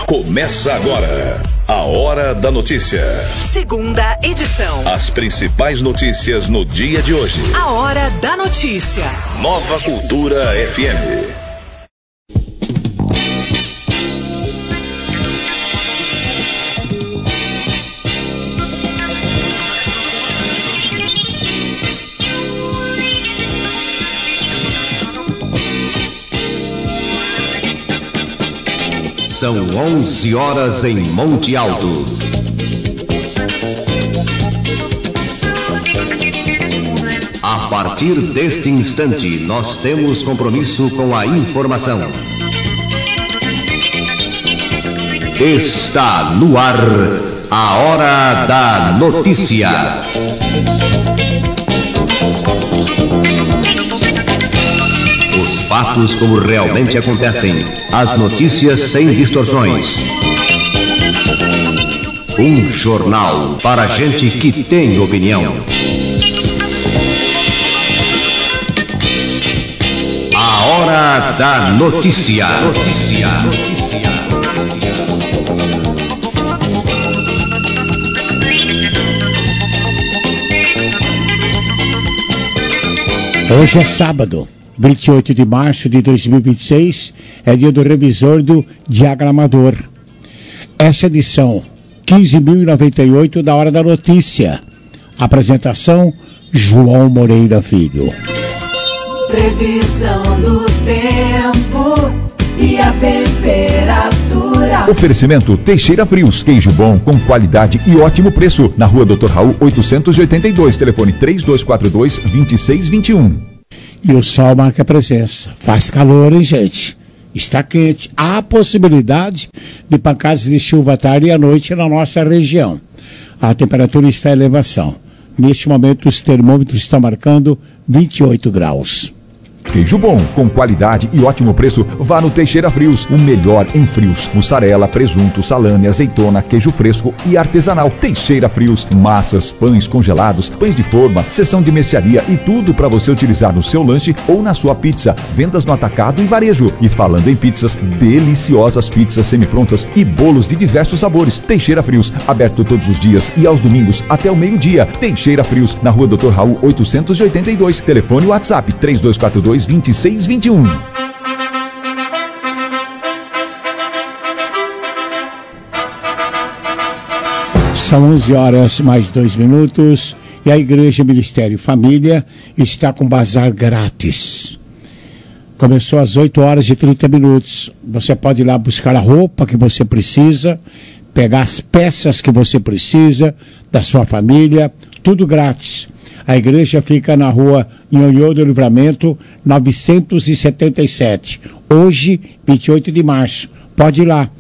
Começa agora a Hora da Notícia. Segunda edição. As principais notícias no dia de hoje. A Hora da Notícia. Nova Cultura FM. São 11 horas em Monte Alto. A partir deste instante, nós temos compromisso com a informação. Está no ar a Hora da Notícia. Os fatos como realmente acontecem. As notícias sem distorções. Um jornal para gente que tem opinião. A Hora da Notícia. Hoje é sábado, 28 de março de 2026, é dia do revisor do diagramador. Essa edição 15.098 da Hora da Notícia. Apresentação, João Moreira Filho. Previsão do tempo e a temperatura. Oferecimento Teixeira Frios, queijo bom com qualidade e ótimo preço. Na Rua Dr. Raul 882, telefone 3242-2621. E o sol marca presença. Faz calor, hein, gente? Está quente. Há possibilidade de pancadas de chuva à tarde e à noite na nossa região. A temperatura está em elevação. Neste momento, os termômetros estão marcando 28 graus. Queijo bom, com qualidade e ótimo preço, vá no Teixeira Frios, o melhor em frios. Mussarela, presunto, salame, azeitona, queijo fresco e artesanal. Teixeira Frios, massas, pães congelados, pães de forma, seção de mercearia e tudo para você utilizar no seu lanche ou na sua pizza. Vendas no atacado e varejo. E falando em pizzas, deliciosas pizzas semi-prontas e bolos de diversos sabores. Teixeira Frios, aberto todos os dias e aos domingos até o meio-dia. Teixeira Frios, na Rua Dr. Raul 882, telefone WhatsApp 3242-2621. São 11 horas mais 2 minutos e a Igreja Ministério Família está com bazar grátis. Começou às 8 horas e 30 minutos. Você pode ir lá buscar a roupa que você precisa, pegar as peças que você precisa da sua família, tudo grátis. A igreja fica na rua Nhonhô do Livramento, 977. Hoje, 28 de março. Pode ir lá,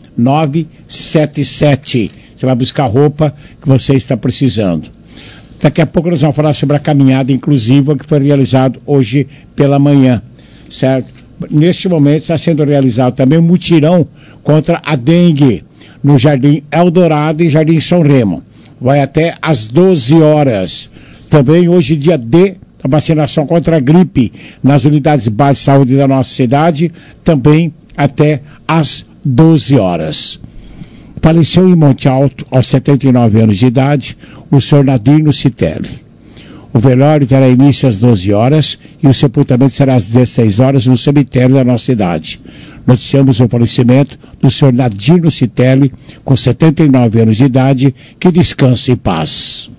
977. Você vai buscar a roupa que você está precisando. Daqui a pouco nós vamos falar sobre a caminhada inclusiva que foi realizada hoje pela manhã, certo? Neste momento está sendo realizado também um mutirão contra a dengue no Jardim Eldorado e Jardim São Remo. Vai até às 12 horas. Também hoje, dia D, a vacinação contra a gripe nas unidades básicas de saúde da nossa cidade, também até às 12 horas. Faleceu em Monte Alto, aos 79 anos de idade, o senhor Nadino Citelli. O velório terá início às 12 horas e o sepultamento será às 16 horas no cemitério da nossa cidade. Noticiamos o falecimento do senhor Nadino Citelli, com 79 anos de idade, que descanse em paz.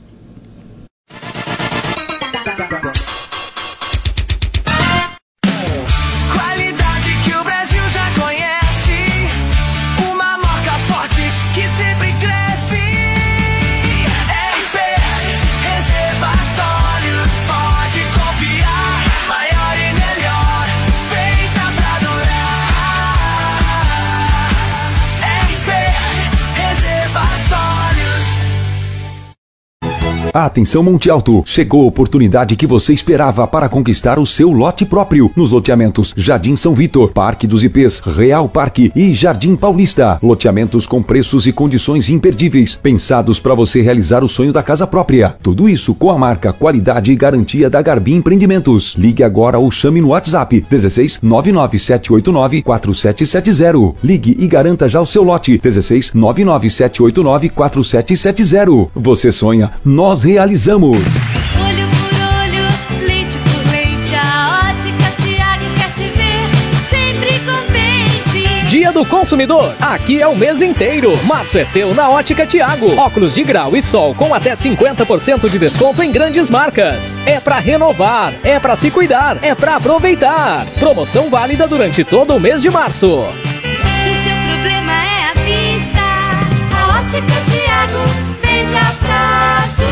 Atenção Monte Alto, chegou a oportunidade que você esperava para conquistar o seu lote próprio nos loteamentos Jardim São Vitor, Parque dos IPs, Real Parque e Jardim Paulista. Loteamentos com preços e condições imperdíveis, pensados para você realizar o sonho da casa própria. Tudo isso com a marca, qualidade e garantia da Garbi Empreendimentos. Ligue agora ou chame no WhatsApp 16 99789 4770. Ligue e garanta já o seu lote 16 99789 4770. Você sonha, nós realizamos. Olho por olho, leite por leite, a Ótica Tiago quer te ver sempre contente. Dia do Consumidor, aqui é o mês inteiro. Março é seu na Ótica Tiago. Óculos de grau e sol com até 50% de desconto em grandes marcas. É pra renovar, é pra se cuidar, é pra aproveitar. Promoção válida durante todo o mês de março. Se o seu problema é a vista, a Ótica Tiago vende a prazo.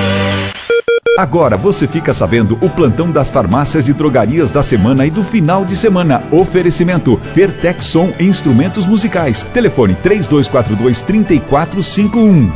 Agora você fica sabendo o plantão das farmácias e drogarias da semana e do final de semana. Oferecimento Fertex Som Instrumentos Musicais. Telefone 3242-3451.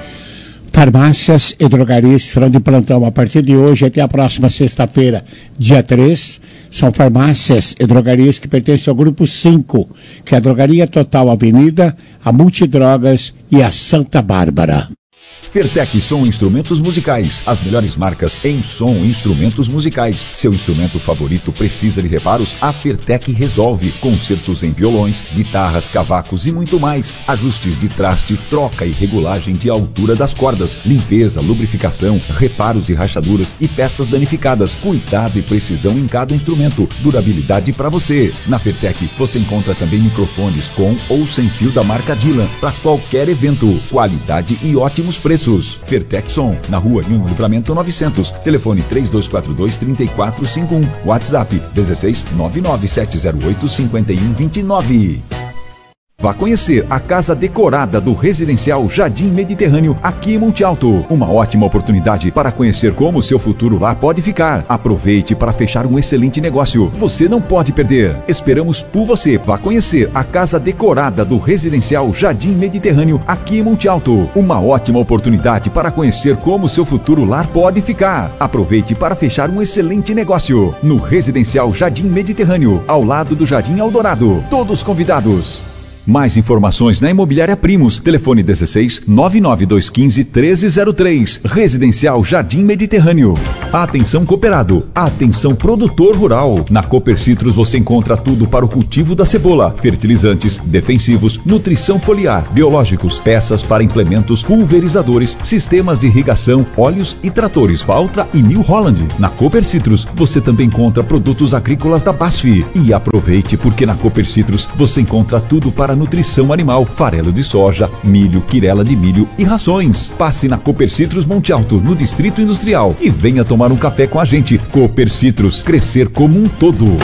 Farmácias e drogarias estarão de plantão a partir de hoje até a próxima sexta-feira, dia 3. São farmácias e drogarias que pertencem ao grupo 5, que é a Drogaria Total Avenida, a Multidrogas e a Santa Bárbara. Fertec Som Instrumentos Musicais, as melhores marcas em som e instrumentos musicais. Seu instrumento favorito precisa de reparos? A Fertec resolve. Concertos em violões, guitarras, cavacos e muito mais. Ajustes de traste, troca e regulagem de altura das cordas, limpeza, lubrificação, reparos e rachaduras e peças danificadas. Cuidado e precisão em cada instrumento. Durabilidade para você. Na Fertec você encontra também microfones com ou sem fio da marca Dylan para qualquer evento. Qualidade e ótimos preços. Fertec Som, na Rua 1 Livramento 900. Telefone 3242-3451. WhatsApp 16 99708 5129. Vá conhecer a casa decorada do residencial Jardim Mediterrâneo aqui em Monte Alto. Uma ótima oportunidade para conhecer como o seu futuro lá pode ficar. Aproveite para fechar um excelente negócio. Você não pode perder. Esperamos por você. Vá conhecer a casa decorada do residencial Jardim Mediterrâneo aqui em Monte Alto. Uma ótima oportunidade para conhecer como o seu futuro lar pode ficar. Aproveite para fechar um excelente negócio no residencial Jardim Mediterrâneo, ao lado do Jardim Eldorado. Todos convidados. Mais informações na Imobiliária Primos. Telefone 16 99215 1303. Residencial Jardim Mediterrâneo. Atenção cooperado. Atenção produtor rural. Na Cooper Citrus você encontra tudo para o cultivo da cebola. Fertilizantes, defensivos, nutrição foliar, biológicos, peças para implementos, pulverizadores, sistemas de irrigação, óleos e tratores Valtra e New Holland. Na Cooper Citrus você também encontra produtos agrícolas da BASF. E aproveite porque na Cooper Citrus você encontra tudo para nutrição animal, farelo de soja, milho, quirela de milho e rações. Passe na Cooper Citrus Monte Alto, no Distrito Industrial, e venha tomar um café com a gente. Cooper Citrus, crescer como um todo.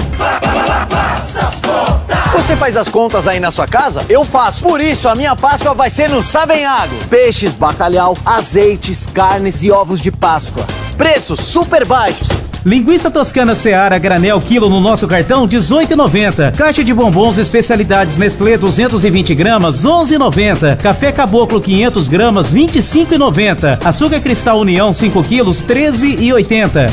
Você faz as contas aí na sua casa? Eu faço. Por isso, a minha Páscoa vai ser no Savenhago. Peixes, bacalhau, azeites, carnes e ovos de Páscoa. Preços super baixos. Linguiça toscana Seara granel quilo no nosso cartão R$18,90. Caixa de bombons especialidades Nestlé 220 gramas R$11,90. Café Caboclo 500 gramas R$25,90. Açúcar Cristal União 5 quilos R$13,80.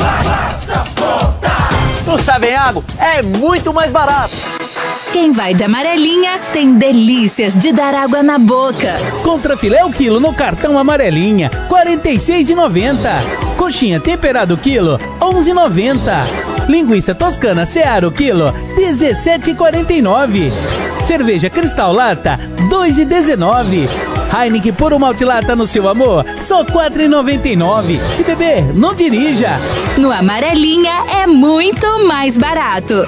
No Savenhago é muito mais barato. Quem vai de amarelinha tem delícias de dar água na boca. Contrafilé o quilo no cartão amarelinha, R$46,90. Coxinha temperado quilo, R$11,90. Linguiça toscana Seara o quilo, R$17,49. Cerveja Cristal Lata, R$2,19. Heineken Puro Malte Lata no seu amor, só R$4,99. Se beber, não dirija. No amarelinha é muito mais barato.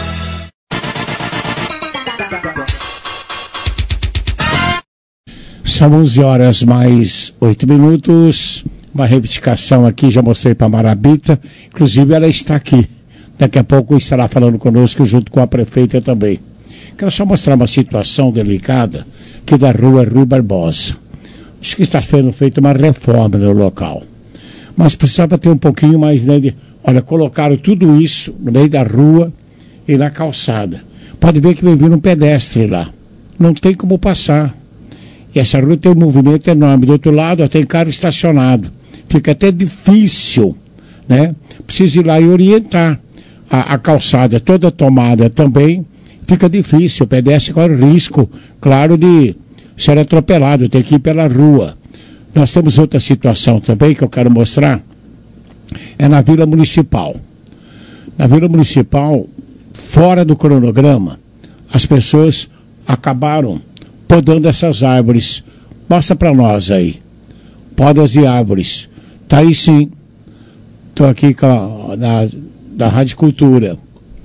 São 11 horas mais 8 minutos. Uma reivindicação aqui, já mostrei para a Marabita. Inclusive ela está aqui. Daqui a pouco estará falando conosco junto com a prefeita também. Quero só mostrar uma situação delicada aqui da rua Rui Barbosa. Acho que está sendo feita uma reforma no local. Mas precisava ter um pouquinho mais, né? Olha, colocaram tudo isso no meio da rua e na calçada. Pode ver que vem vindo um pedestre lá. Não tem como passar. E essa rua tem um movimento enorme. Do outro lado, tem carro estacionado. fica até difícil, né? Precisa ir lá e orientar. A calçada toda tomada também fica difícil, o pedestre corre risco, claro, de ser atropelado, tem que ir pela rua. Nós temos outra situação também que eu quero mostrar, é na Vila Municipal. Na Vila Municipal, fora do cronograma, as pessoas acabaram podando essas árvores. Mostra para nós aí, podas de árvores. Tá aí sim, estou aqui da Rádio Cultura.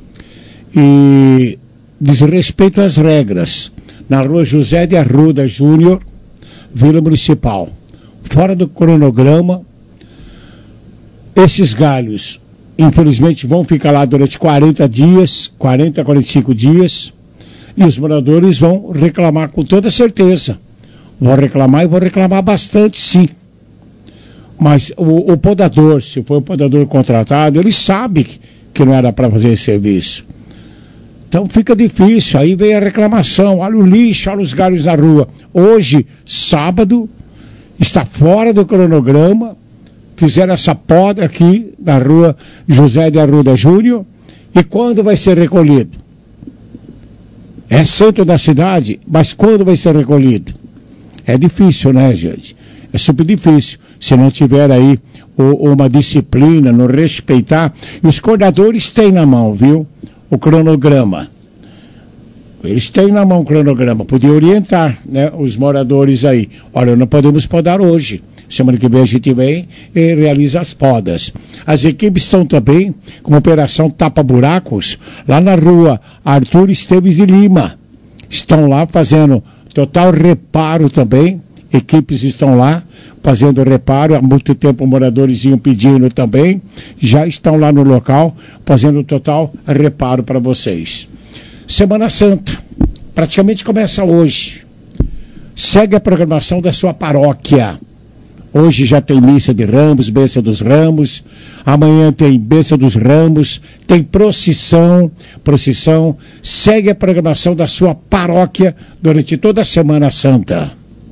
E diz respeito às regras. Na rua José de Arruda Júnior, Vila Municipal. Fora do cronograma, esses galhos, infelizmente, vão ficar lá durante 40 dias, 40 a 45 dias, e os moradores vão reclamar com toda certeza. Vão reclamar e vão reclamar bastante, sim. Mas o podador, se for o podador contratado, ele sabe que não era para fazer esse serviço. Então fica difícil, aí vem a reclamação, olha o lixo, olha os galhos na rua. Hoje, sábado, está fora do cronograma, fizeram essa poda aqui na rua José de Arruda Júnior, e quando vai ser recolhido? É centro da cidade, mas quando vai ser recolhido? É difícil, né, gente? É super difícil, se não tiver aí uma disciplina, não respeitar. E os coordenadores têm na mão, viu? O cronograma. Eles têm na mão o cronograma, podia orientar, né, os moradores aí. Olha, não podemos podar hoje. Semana que vem a gente vem e realiza as podas. As equipes estão também com a operação Tapa Buracos, lá na rua Arthur Esteves de Lima. Estão lá fazendo total reparo também. Equipes estão lá fazendo reparo, há muito tempo moradores iam pedindo também, já estão lá no local fazendo total reparo para vocês. Semana Santa, praticamente começa hoje. Segue a programação da sua paróquia. Hoje já tem missa de Ramos, bênção dos Ramos, amanhã tem bênção dos Ramos, tem procissão, segue a programação da sua paróquia durante toda a Semana Santa.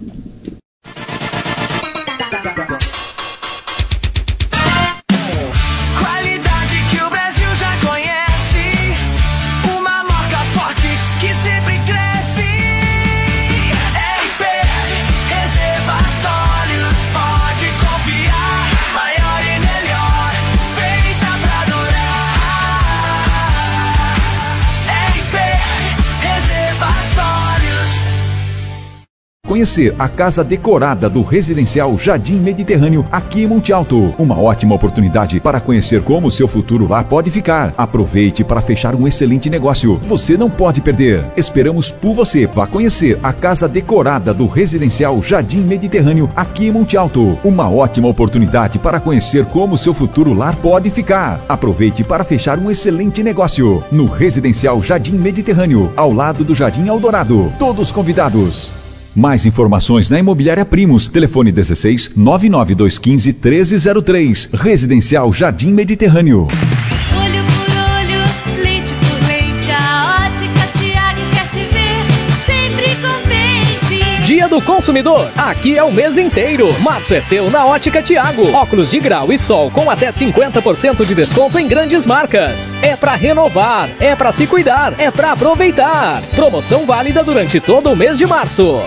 Conhecer a casa decorada do Residencial Jardim Mediterrâneo aqui em Monte Alto. Uma ótima oportunidade para conhecer como o seu futuro lá pode ficar. Aproveite para fechar um excelente negócio. Você não pode perder. Esperamos por você. Vá conhecer a casa decorada do Residencial Jardim Mediterrâneo aqui em Monte Alto. Uma ótima oportunidade para conhecer como o seu futuro lar pode ficar. Aproveite para fechar um excelente negócio no Residencial Jardim Mediterrâneo, ao lado do Jardim Eldorado. Todos convidados. Mais informações na Imobiliária Primos. Telefone 16 99215 1303. Residencial Jardim Mediterrâneo. Olho por olho, lente por lente, a Ótica Tiago quer te ver sempre contente. Dia do Consumidor, aqui é o mês inteiro. Março é seu na Ótica Tiago. Óculos de grau e sol com até 50% de desconto em grandes marcas. É pra renovar, é pra se cuidar, é pra aproveitar. Promoção válida durante todo o mês de março.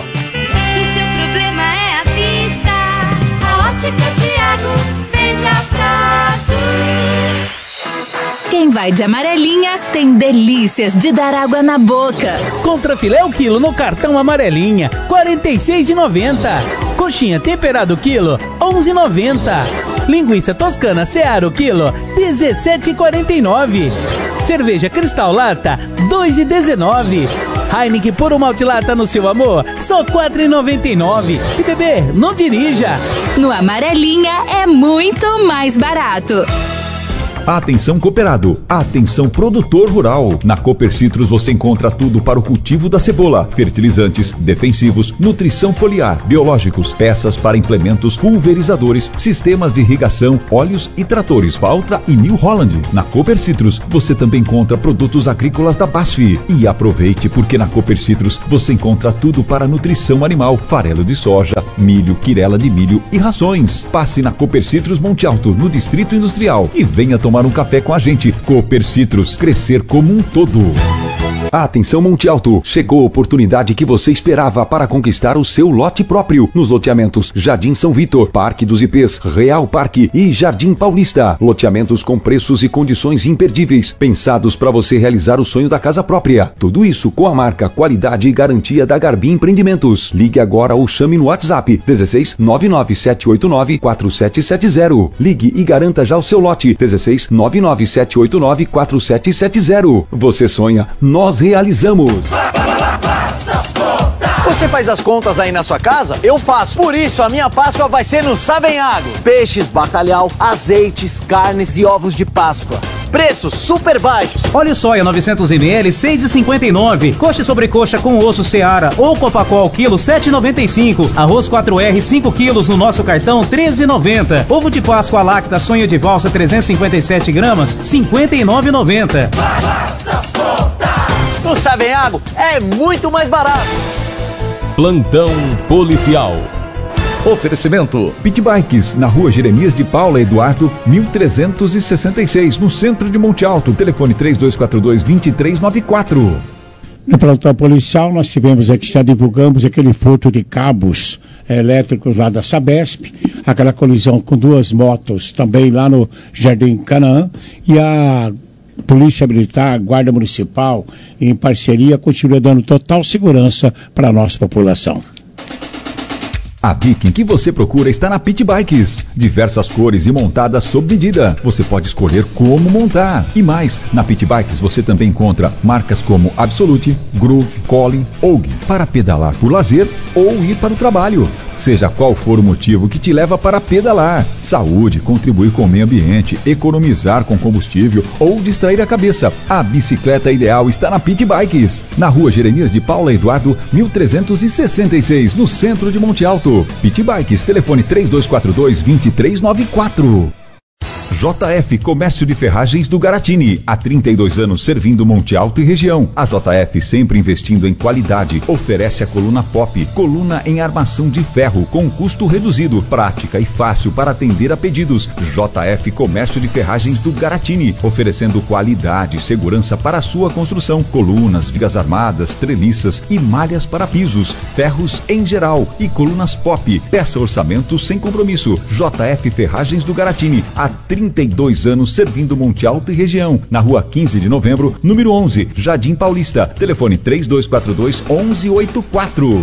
Ótica Tiago, vende a prazo. Quem vai de amarelinha tem delícias de dar água na boca. Contrafilé o quilo no cartão amarelinha, R$ 46,90. Coxinha temperado quilo, R$ 11,90. Linguiça toscana Seara o quilo, R$ 17,49. Cerveja Cristal Lata, R$ 2,19. Heineken Puro Malte Lata no seu amor, só R$ 4,99. Se beber, não dirija. No Amarelinha é muito mais barato. Atenção cooperado, atenção produtor rural. Na Cooper Citrus você encontra tudo para o cultivo da cebola, fertilizantes, defensivos, nutrição foliar, biológicos, peças para implementos, pulverizadores, sistemas de irrigação, óleos e tratores Valtra e New Holland. Na Cooper Citrus você também encontra produtos agrícolas da BASF. E aproveite porque na Cooper Citrus você encontra tudo para nutrição animal, farelo de soja, milho, quirela de milho e rações. Passe na Cooper Citrus Monte Alto, no Distrito Industrial, e venha tomar um café com a gente. Cooper Citrus, crescer como um todo. Atenção Monte Alto, chegou a oportunidade que você esperava para conquistar o seu lote próprio nos loteamentos Jardim São Vitor, Parque dos IPs, Real Parque e Jardim Paulista. Loteamentos com preços e condições imperdíveis, pensados para você realizar o sonho da casa própria. Tudo isso com a marca, qualidade e garantia da Garbi Empreendimentos. Ligue agora ou chame no WhatsApp 16 99789 4770. Ligue e garanta já o seu lote 16 99789 4770. Você sonha, nós realizamos. Você faz as contas aí na sua casa? Eu faço. Por isso, a minha Páscoa vai ser no Savenhago. Peixes, bacalhau, azeites, carnes e ovos de Páscoa. Preços super baixos. Óleo soia 900 ml, 6,59. Coxa e sobrecoxa com osso Seara ou Copacol, quilo 7,95. Arroz 4R, 5 quilos no nosso cartão, 13,90. Ovo de Páscoa Lacta, sonho de valsa, 357 gramas, 59,90. No Savenhago é muito mais barato. Plantão policial. Oferecimento Pit Bikes, na rua Jeremias de Paula Eduardo, 1366, no centro de Monte Alto. Telefone 3242-2394. No plantão policial, nós tivemos aqui, já divulgamos aquele furto de cabos elétricos lá da Sabesp, aquela colisão com duas motos também lá no Jardim Canaã, e a Polícia Militar, Guarda Municipal, em parceria, continua dando total segurança para a nossa população. A Viking que você procura está na Pit Bikes. Diversas cores e montadas sob medida. Você pode escolher como montar. E mais, na Pit Bikes você também encontra marcas como Absolute, Groove, Colin, Og, para pedalar por lazer ou ir para o trabalho. Seja qual for o motivo que te leva para pedalar. Saúde, contribuir com o meio ambiente, economizar com combustível ou distrair a cabeça. A bicicleta ideal está na Pit Bikes. Na rua Jeremias de Paula Eduardo, 1366, no centro de Monte Alto. Pit Bikes, telefone 3242-2394. JF Comércio de Ferragens do Garatini, há 32 anos servindo Monte Alto e região. A JF sempre investindo em qualidade, oferece a coluna Pop, coluna em armação de ferro com custo reduzido, prática e fácil para atender a pedidos. JF Comércio de Ferragens do Garatini, oferecendo qualidade e segurança para a sua construção, colunas, vigas armadas, treliças e malhas para pisos, ferros em geral e colunas Pop. Peça orçamento sem compromisso. JF Ferragens do Garatini, há 32 anos servindo Monte Alto e região. Na rua 15 de novembro, número 11, Jardim Paulista. Telefone 3242-1184.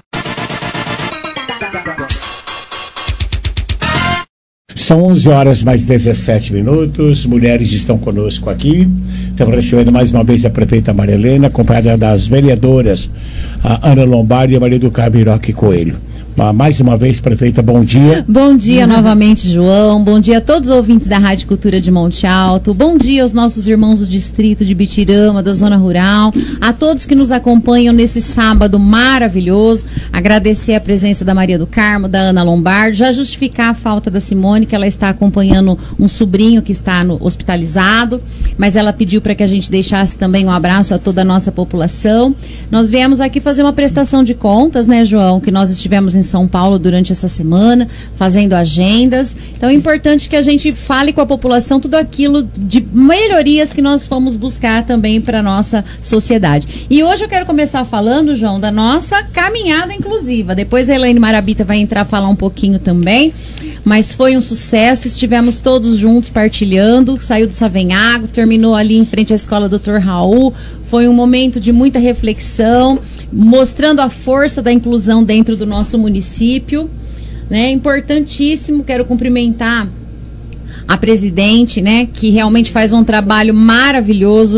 São 11 horas mais 17 minutos. Mulheres estão conosco aqui. Estamos recebendo mais uma vez a prefeita Maria Helena, acompanhada das vereadoras, a Ana Lombardi e a Maria do Carmo Iroque Coelho. Mais uma vez, prefeita, bom dia. Bom dia novamente, João. Bom dia a todos os ouvintes da Rádio Cultura de Monte Alto. Bom dia aos nossos irmãos do distrito de Bitirama, da zona rural. A todos que nos acompanham nesse sábado maravilhoso. Agradecer a presença da Maria do Carmo, da Ana Lombardi. Já justificar a falta da Simone, que ela está acompanhando um sobrinho que está hospitalizado. Mas ela pediu para que a gente deixasse também um abraço a toda a nossa população. Nós viemos aqui fazer uma prestação de contas, né, João? Que nós estivemos em São Paulo durante essa semana, fazendo agendas. Então é importante que a gente fale com a população tudo aquilo de melhorias que nós fomos buscar também para a nossa sociedade. E hoje eu quero começar falando, João, da nossa caminhada inclusiva. Depois a Elaine Marabita vai entrar a falar um pouquinho também, mas foi um sucesso, estivemos todos juntos partilhando, saiu do Savenhago, terminou ali em frente à escola Dr. Raul. Foi um momento de muita reflexão, mostrando a força da inclusão dentro do nosso município, né? Importantíssimo, quero cumprimentar a presidente, né, que realmente faz um trabalho maravilhoso,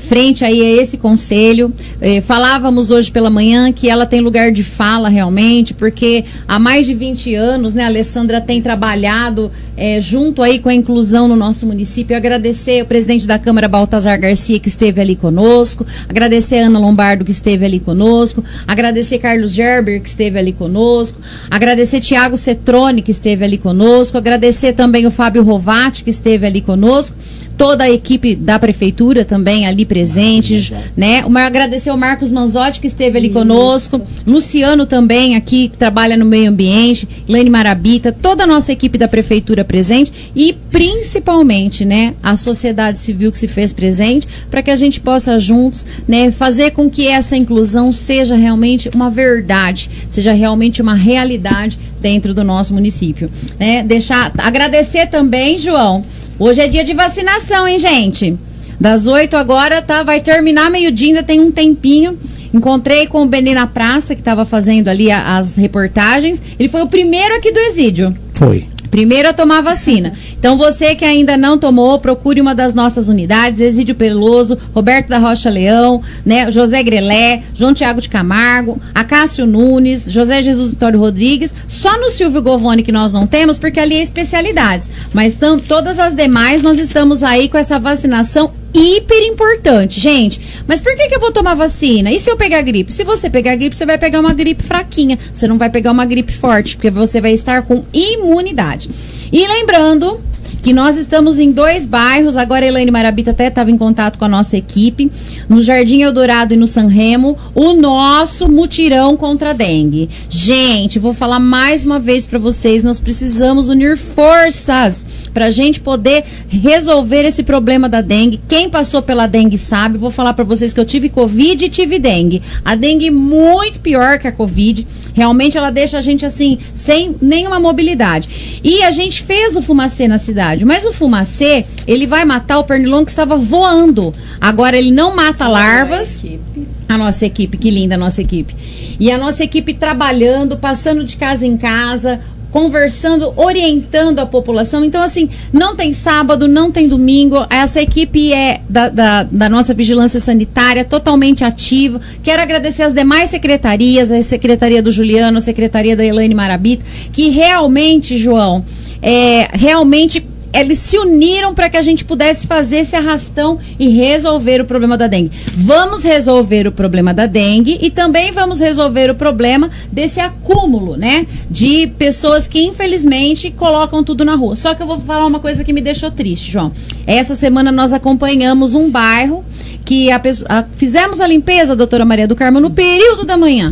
frente aí a esse conselho. Falávamos hoje pela manhã que ela tem lugar de fala realmente, porque há mais de 20 anos, né, a Alessandra tem trabalhado junto aí com a inclusão no nosso município. Eu agradecer o presidente da Câmara, Baltazar Garcia, que esteve ali conosco, agradecer a Ana Lombardo, que esteve ali conosco, agradecer Carlos Gerber, que esteve ali conosco, agradecer Tiago Cetrone, que esteve ali conosco, agradecer também o Fábio Rovati, que esteve ali conosco, toda a equipe da prefeitura também ali presente, né? Agradecer ao Marcos Manzotti, que esteve ali conosco, Luciano também aqui, que trabalha no meio ambiente, Elaine Marabita, toda a nossa equipe da prefeitura presente e principalmente, né, a sociedade civil que se fez presente, para que a gente possa juntos, né, fazer com que essa inclusão seja realmente uma verdade, seja realmente uma realidade dentro do nosso município, né? Agradecer também, João. Hoje é dia de vacinação, hein, gente? Das 8 agora, vai terminar meio-dia, ainda tem um tempinho. Encontrei com o Beni na praça, que estava fazendo ali as reportagens. Ele foi o primeiro aqui do Exídio. Foi. Primeiro a tomar vacina. Então, você que ainda não tomou, procure uma das nossas unidades, Exídio Peloso, Roberto da Rocha Leão, né, José Grelé, João Tiago de Camargo, Acácio Nunes, José Jesus Vitório Rodrigues, só no Silvio Govone que nós não temos, porque ali é especialidades. Mas todas as demais, nós estamos aí com essa vacinação hiper importante, gente. Mas por que eu vou tomar vacina? E se eu pegar gripe? Se você pegar gripe, você vai pegar uma gripe fraquinha. Você não vai pegar uma gripe forte, porque você vai estar com imunidade. E lembrando que nós estamos em 2 bairros, agora a Elaine Marabita até estava em contato com a nossa equipe, no Jardim Eldorado e no Sanremo, o nosso mutirão contra a dengue. Gente, vou falar mais uma vez para vocês, nós precisamos unir forças para a gente poder resolver esse problema da dengue. Quem passou pela dengue sabe, vou falar para vocês que eu tive Covid e tive dengue. A dengue muito pior que a Covid, realmente ela deixa a gente assim, sem nenhuma mobilidade. E a gente fez o fumacê na cidade, mas o fumacê, ele vai matar o pernilongo que estava voando. Agora ele não mata larvas. A nossa equipe, que linda a nossa equipe. E a nossa equipe trabalhando, passando de casa em casa, conversando, orientando a população. Então, assim, não tem sábado, não tem domingo. Essa equipe é da nossa vigilância sanitária, totalmente ativa. Quero agradecer as demais secretarias, a Secretaria do Juliano, a Secretaria da Elaine Marabita, que realmente, João, realmente eles se uniram para que a gente pudesse fazer esse arrastão e resolver o problema da dengue. Vamos resolver o problema da dengue e também vamos resolver o problema desse acúmulo, né, de pessoas que infelizmente colocam tudo na rua. Só que eu vou falar uma coisa que me deixou triste, João. Essa semana nós acompanhamos um bairro que fizemos a limpeza, doutora Maria do Carmo, no período da manhã.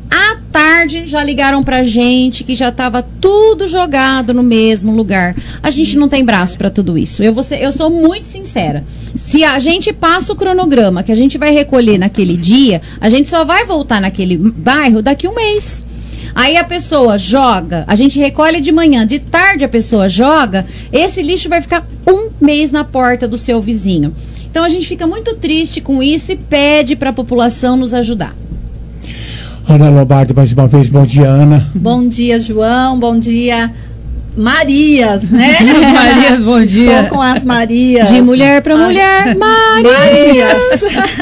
À tarde já ligaram pra gente que já estava tudo jogado no mesmo lugar. A gente não tem braço para tudo isso. Eu sou muito sincera. Se a gente passa o cronograma que a gente vai recolher naquele dia, a gente só vai voltar naquele bairro daqui 1 mês. Aí a pessoa joga, a gente recolhe de manhã, de tarde a pessoa joga, esse lixo vai ficar 1 mês na porta do seu vizinho. Então a gente fica muito triste com isso e pede para a população nos ajudar. Ana Lombardo, mais uma vez, bom dia, Ana. Bom dia, João, bom dia, Marias, né? Marias, bom dia. Estou com as Marias. De mulher para mulher, Marias.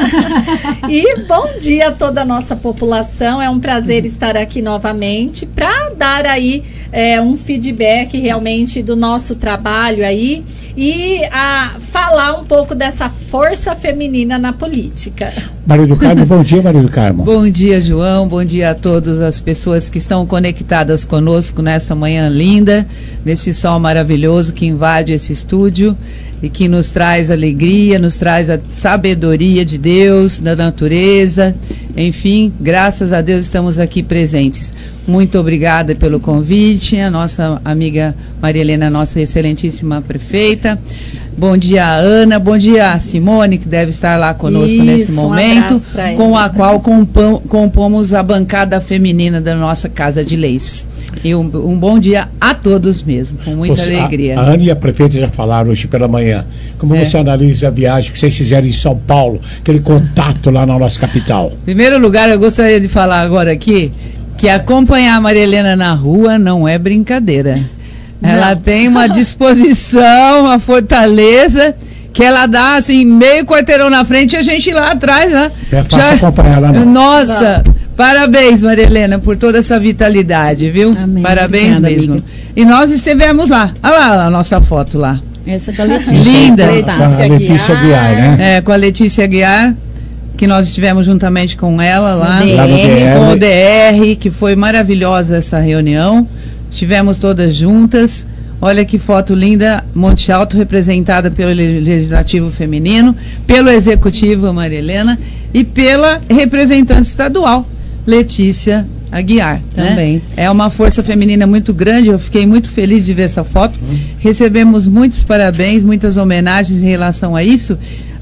E bom dia a toda a nossa população, é um prazer estar aqui novamente para dar aí um feedback realmente do nosso trabalho aí e falar um pouco dessa força feminina na política. Maria do Carmo, bom dia, Maria do Carmo. Bom dia, João, bom dia a todas as pessoas que estão conectadas conosco nessa manhã linda, nesse sol maravilhoso que invade esse estúdio e que nos traz alegria, nos traz a sabedoria de Deus, da natureza, enfim, graças a Deus estamos aqui presentes. Muito obrigada pelo convite, a nossa amiga Maria Helena, nossa excelentíssima prefeita. Bom dia, Ana. Bom dia, a Simone, que deve estar lá conosco nesse momento, com a qual compomos a bancada feminina da nossa Casa de Leis. E um bom dia a todos mesmo, com muita alegria. A Ana e a prefeita já falaram hoje pela manhã. Como você analisa a viagem que vocês fizeram em São Paulo, aquele contato lá na nossa capital? Em primeiro lugar, eu gostaria de falar agora aqui que acompanhar a Maria Helena na rua não é brincadeira. Ela tem uma disposição, uma fortaleza que ela dá, assim, meio quarteirão na frente e a gente lá atrás, né? É fácil acompanhar lá, não. Nossa, parabéns, Maria Helena, por toda essa vitalidade, viu? Amém. Parabéns Obrigada, mesmo. amiga. E nós estivemos lá. Olha lá a nossa foto lá. Essa com a Letícia. Linda. A Letícia Guiar, né? É, com a Letícia Guiar, que nós estivemos juntamente com ela lá no com o DR, que foi maravilhosa essa reunião. Estivemos todas juntas. Olha que foto linda, Monte Alto representada pelo Legislativo Feminino, pelo Executivo Maria Helena e pela representante estadual, Letícia Aguiar. Também. Né? É uma força feminina muito grande, eu fiquei muito feliz de ver essa foto. Recebemos muitos parabéns, muitas homenagens em relação a isso,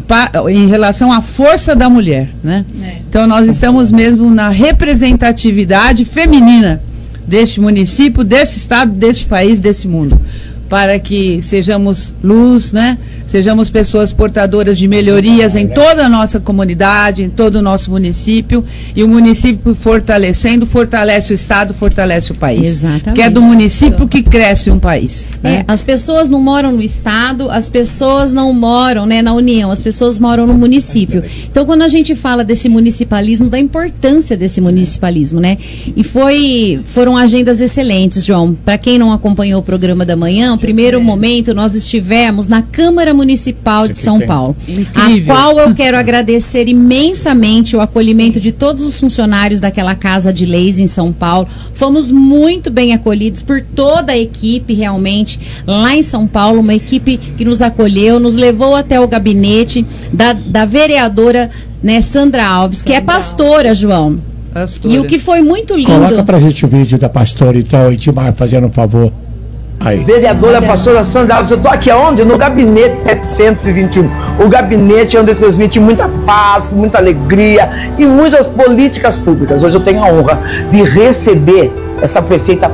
em relação à força da mulher. Né? Então nós estamos mesmo na representatividade feminina deste município, desse estado, deste país, desse mundo, para que sejamos luz, né? Sejamos pessoas portadoras de melhorias em toda a nossa comunidade, em todo o nosso município, e o município fortalecendo, fortalece o estado, fortalece o país. Exatamente. Que é do município que cresce um país. Né? As pessoas não moram no estado, as pessoas não moram, né, na União, as pessoas moram no município. Então, quando a gente fala desse municipalismo, da importância desse municipalismo, né? E foram agendas excelentes, João. Para quem não acompanhou o programa da manhã, no primeiro momento nós estivemos na Câmara Municipal de São Paulo, Incrível. a qual eu quero agradecer imensamente o acolhimento de todos os funcionários daquela Casa de Leis em São Paulo. Fomos muito bem acolhidos por toda a equipe, realmente, lá em São Paulo, uma equipe que nos acolheu, nos levou até o gabinete da vereadora, né, Sandra Alves, que é pastora, João. Pastora. E o que foi muito lindo... Coloca pra gente o vídeo da pastora, então, Edmar, fazendo um favor. Aí. Vereadora pastora Sandra Alves, eu estou aqui aonde? No gabinete 721. O gabinete onde transmite muita paz, muita alegria e muitas políticas públicas. Hoje eu tenho a honra de receber essa prefeita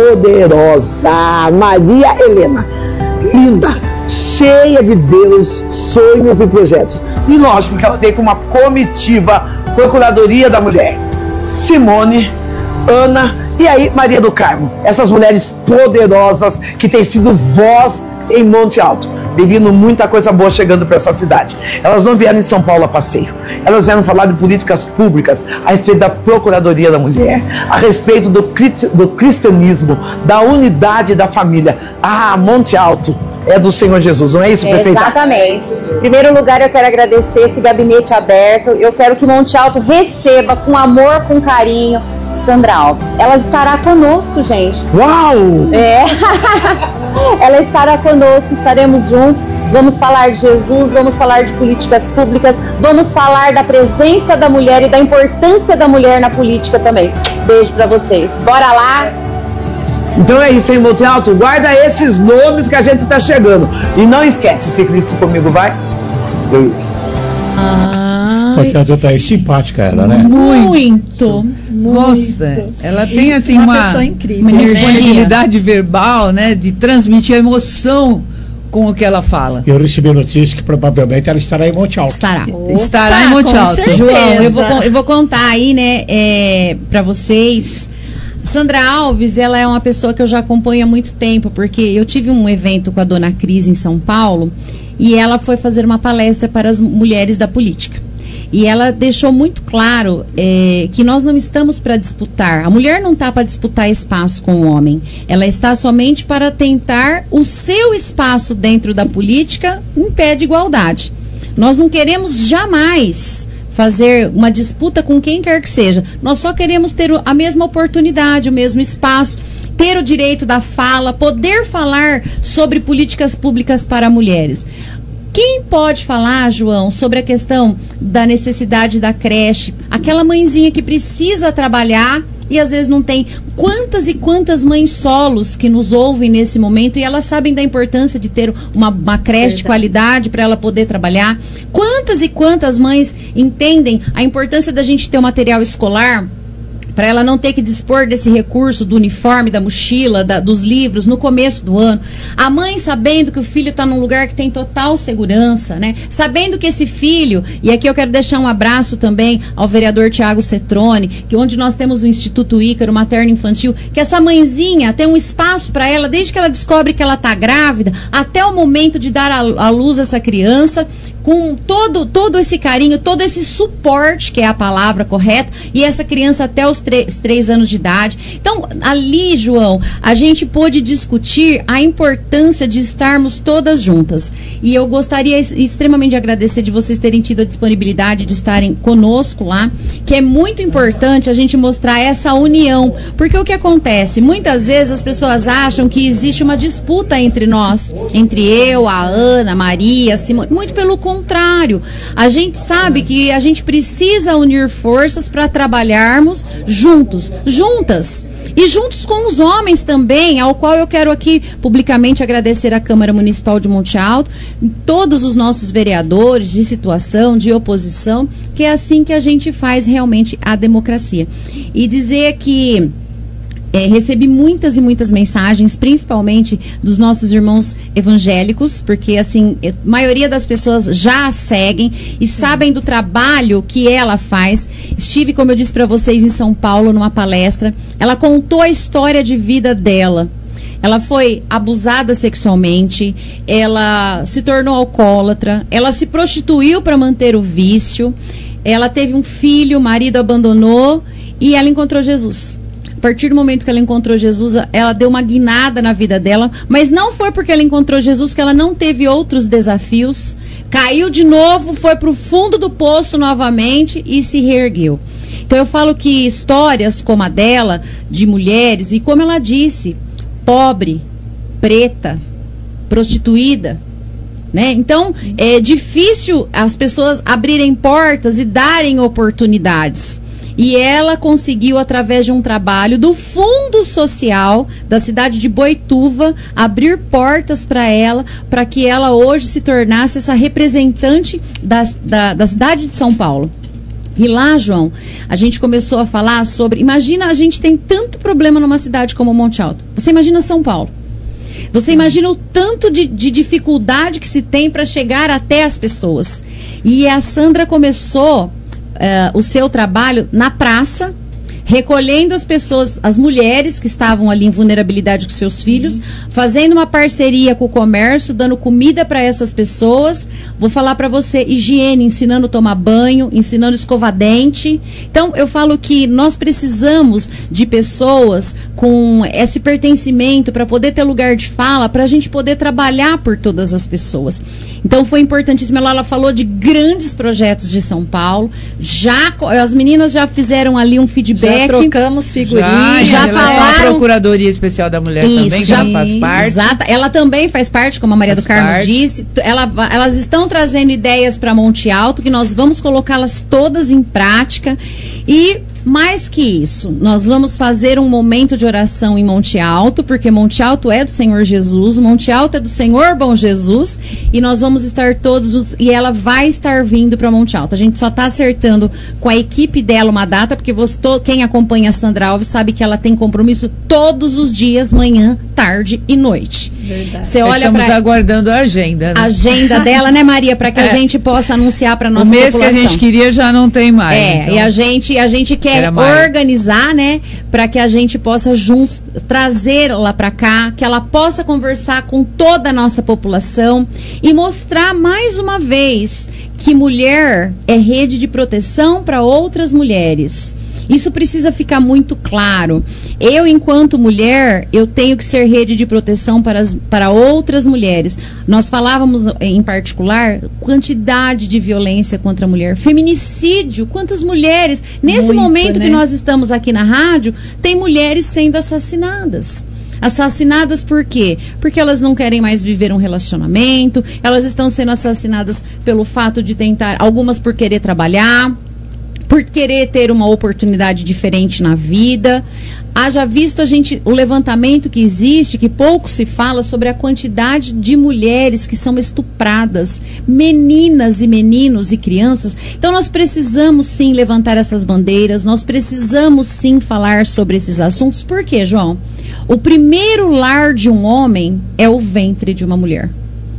poderosa, Maria Helena. Linda, cheia de Deus, sonhos e projetos. E lógico que ela veio com uma comitiva, Procuradoria da Mulher. Simone, Ana e aí Maria do Carmo, essas mulheres poderosas que têm sido voz em Monte Alto, vivendo muita coisa boa chegando para essa cidade. Elas não vieram em São Paulo a passeio, elas vieram falar de políticas públicas a respeito da Procuradoria da Mulher, a respeito do cristianismo, da unidade da família. Monte Alto é do Senhor Jesus, não é isso, prefeita? Exatamente. Em primeiro lugar, eu quero agradecer esse gabinete aberto. Eu quero que Monte Alto receba com amor, com carinho, Sandra Alves. Ela estará conosco, gente. Uau! Ela estará conosco, estaremos juntos. Vamos falar de Jesus, vamos falar de políticas públicas, vamos falar da presença da mulher e da importância da mulher na política também. Beijo pra vocês. Bora lá! Então é isso, hein, Monte Alto? Guarda esses nomes que a gente tá chegando. E não esquece, se Cristo comigo vai. Portanto, tá aí simpática ela, né? Muito. Nossa, ela tem assim uma pessoa incrível, uma né? disponibilidade verbal, né, de transmitir a emoção com o que ela fala. Eu recebi notícia que provavelmente ela estará em Monte Alto. Estará em Monte Alto. João, eu vou contar aí, né, para vocês. Sandra Alves, ela é uma pessoa que eu já acompanho há muito tempo, porque eu tive um evento com a dona Cris em São Paulo e ela foi fazer uma palestra para as mulheres da política. E ela deixou muito claro que nós não estamos para disputar. A mulher não está para disputar espaço com o homem. Ela está somente para tentar o seu espaço dentro da política em pé de igualdade. Nós não queremos jamais fazer uma disputa com quem quer que seja. Nós só queremos ter a mesma oportunidade, o mesmo espaço, ter o direito da fala, poder falar sobre políticas públicas para mulheres. Quem pode falar, João, sobre a questão da necessidade da creche? Aquela mãezinha que precisa trabalhar e às vezes não tem. Quantas e quantas mães solos que nos ouvem nesse momento e elas sabem da importância de ter uma creche de qualidade para ela poder trabalhar? Quantas e quantas mães entendem a importância da gente ter o material escolar para ela não ter que dispor desse recurso do uniforme, da mochila, dos livros no começo do ano. A mãe sabendo que o filho está num lugar que tem total segurança, né? Sabendo que esse filho, e aqui eu quero deixar um abraço também ao vereador Tiago Cetrone, que onde nós temos o Instituto Ícaro Materno Infantil, que essa mãezinha tem um espaço para ela, desde que ela descobre que ela está grávida, até o momento de dar à luz essa criança, com todo esse carinho, todo esse suporte, que é a palavra correta, e essa criança até os 3 anos de idade. Então, ali, João, a gente pôde discutir a importância de estarmos todas juntas. E eu gostaria extremamente de agradecer de vocês terem tido a disponibilidade de estarem conosco lá, que é muito importante a gente mostrar essa união. Porque o que acontece? Muitas vezes as pessoas acham que existe uma disputa entre nós, entre eu, a Ana, a Maria, a Simone. Muito pelo contrário, a gente sabe que a gente precisa unir forças para trabalharmos juntas e juntos com os homens também, ao qual eu quero aqui publicamente agradecer à Câmara Municipal de Monte Alto, todos os nossos vereadores de situação, de oposição, que é assim que a gente faz realmente a democracia. E dizer que recebi muitas e muitas mensagens, principalmente dos nossos irmãos evangélicos, porque assim, a maioria das pessoas já a seguem e sabem do trabalho que ela faz. Estive, como eu disse para vocês, em São Paulo, numa palestra. Ela contou a história de vida dela. Ela foi abusada sexualmente, ela se tornou alcoólatra, ela se prostituiu para manter o vício, ela teve um filho, o marido abandonou e ela encontrou Jesus. A partir do momento que ela encontrou Jesus, ela deu uma guinada na vida dela, mas não foi porque ela encontrou Jesus que ela não teve outros desafios. Caiu de novo, foi para o fundo do poço novamente e se reergueu. Então eu falo que histórias como a dela, de mulheres, e como ela disse, pobre, preta, prostituída, né? Então é difícil as pessoas abrirem portas e darem oportunidades. E ela conseguiu, através de um trabalho do Fundo Social da cidade de Boituva, abrir portas para ela, para que ela hoje se tornasse essa representante da cidade de São Paulo. E lá, João, a gente começou a falar sobre... Imagina, a gente tem tanto problema numa cidade como Monte Alto. Você imagina São Paulo. Você imagina o tanto de dificuldade que se tem para chegar até as pessoas. E a Sandra começou... o seu trabalho na praça, recolhendo as pessoas, as mulheres que estavam ali em vulnerabilidade com seus filhos, fazendo uma parceria com o comércio, dando comida para essas pessoas. Vou falar para você, higiene, ensinando a tomar banho, ensinando a escovar dente. Então, eu falo que nós precisamos de pessoas com esse pertencimento para poder ter lugar de fala, para a gente poder trabalhar por todas as pessoas. Então, foi importantíssimo. Ela falou de grandes projetos de São Paulo. As meninas já fizeram ali um feedback. Já trocamos figurinhas. Já falaram. A Procuradoria Especial da Mulher também, já faz parte. Exato. Ela também faz parte, como a Maria do Carmo disse. Elas estão trazendo ideias para Monte Alto, que nós vamos colocá-las todas em prática. E mais que isso, nós vamos fazer um momento de oração em Monte Alto, porque Monte Alto é do Senhor Jesus, Monte Alto é do Senhor Bom Jesus, e nós vamos estar todos, e ela vai estar vindo para Monte Alto. A gente só está acertando com a equipe dela uma data, porque quem acompanha a Sandra Alves sabe que ela tem compromisso todos os dias, manhã, tarde e noite. Verdade. Você olha Estamos aguardando a agenda, né? A agenda dela, né, Maria, para que a gente possa anunciar para nossa população. O mês que a gente queria já não tem mais. Então. E a gente quer organizar, né, para que a gente possa juntos trazê-la para cá, que ela possa conversar com toda a nossa população e mostrar mais uma vez que mulher é rede de proteção para outras mulheres. Isso precisa ficar muito claro. Eu, enquanto mulher, eu tenho que ser rede de proteção para outras mulheres. Nós falávamos, em particular, quantidade de violência contra a mulher. Feminicídio, quantas mulheres... Nesse momento, né, que nós estamos aqui na rádio, tem mulheres sendo assassinadas. Assassinadas por quê? Porque elas não querem mais viver um relacionamento, elas estão sendo assassinadas pelo fato de tentar... Algumas por querer trabalhar... por querer ter uma oportunidade diferente na vida. Haja visto o levantamento que existe, que pouco se fala sobre a quantidade de mulheres que são estupradas, meninas e meninos e crianças. Então nós precisamos sim levantar essas bandeiras, nós precisamos sim falar sobre esses assuntos. Por quê, João? O primeiro lar de um homem é o ventre de uma mulher.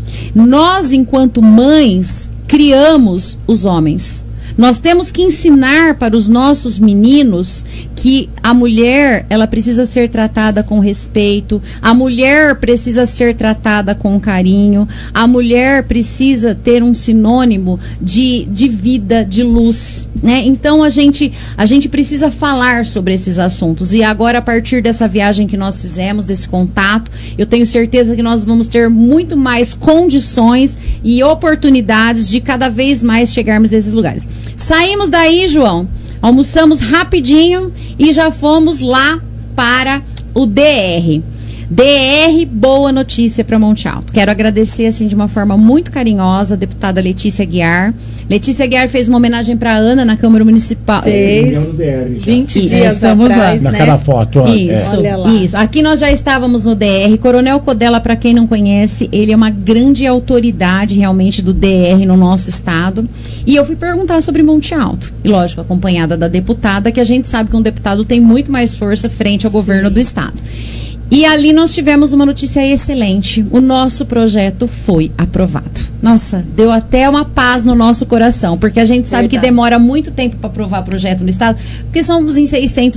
Nós, enquanto mães, criamos os homens. Nós temos que ensinar para os nossos meninos que a mulher, ela precisa ser tratada com respeito, a mulher precisa ser tratada com carinho, a mulher precisa ter um sinônimo de vida, de luz, né? Então a gente precisa falar sobre esses assuntos. E agora, a partir dessa viagem que nós fizemos, desse contato, eu tenho certeza que nós vamos ter muito mais condições e oportunidades de cada vez mais chegarmos nesses lugares. Saímos daí, João, almoçamos rapidinho e já fomos lá para o DR. DR, boa notícia para Monte Alto. Quero agradecer assim de uma forma muito carinhosa a deputada Letícia Guiar. Letícia Guiar fez uma homenagem para Ana na Câmara Municipal. Fez 20 dias estamos atrás, lá. Naquela foto. Isso. Aqui nós já estávamos no DR. Coronel Codella, para quem não conhece, ele é uma grande autoridade realmente do DR no nosso estado. E eu fui perguntar sobre Monte Alto. E lógico, acompanhada da deputada, que a gente sabe que um deputado tem muito mais força frente ao governo do estado. E ali nós tivemos uma notícia excelente. O nosso projeto foi aprovado. Nossa, deu até uma paz no nosso coração, porque a gente sabe que demora muito tempo para aprovar projeto no estado, porque somos em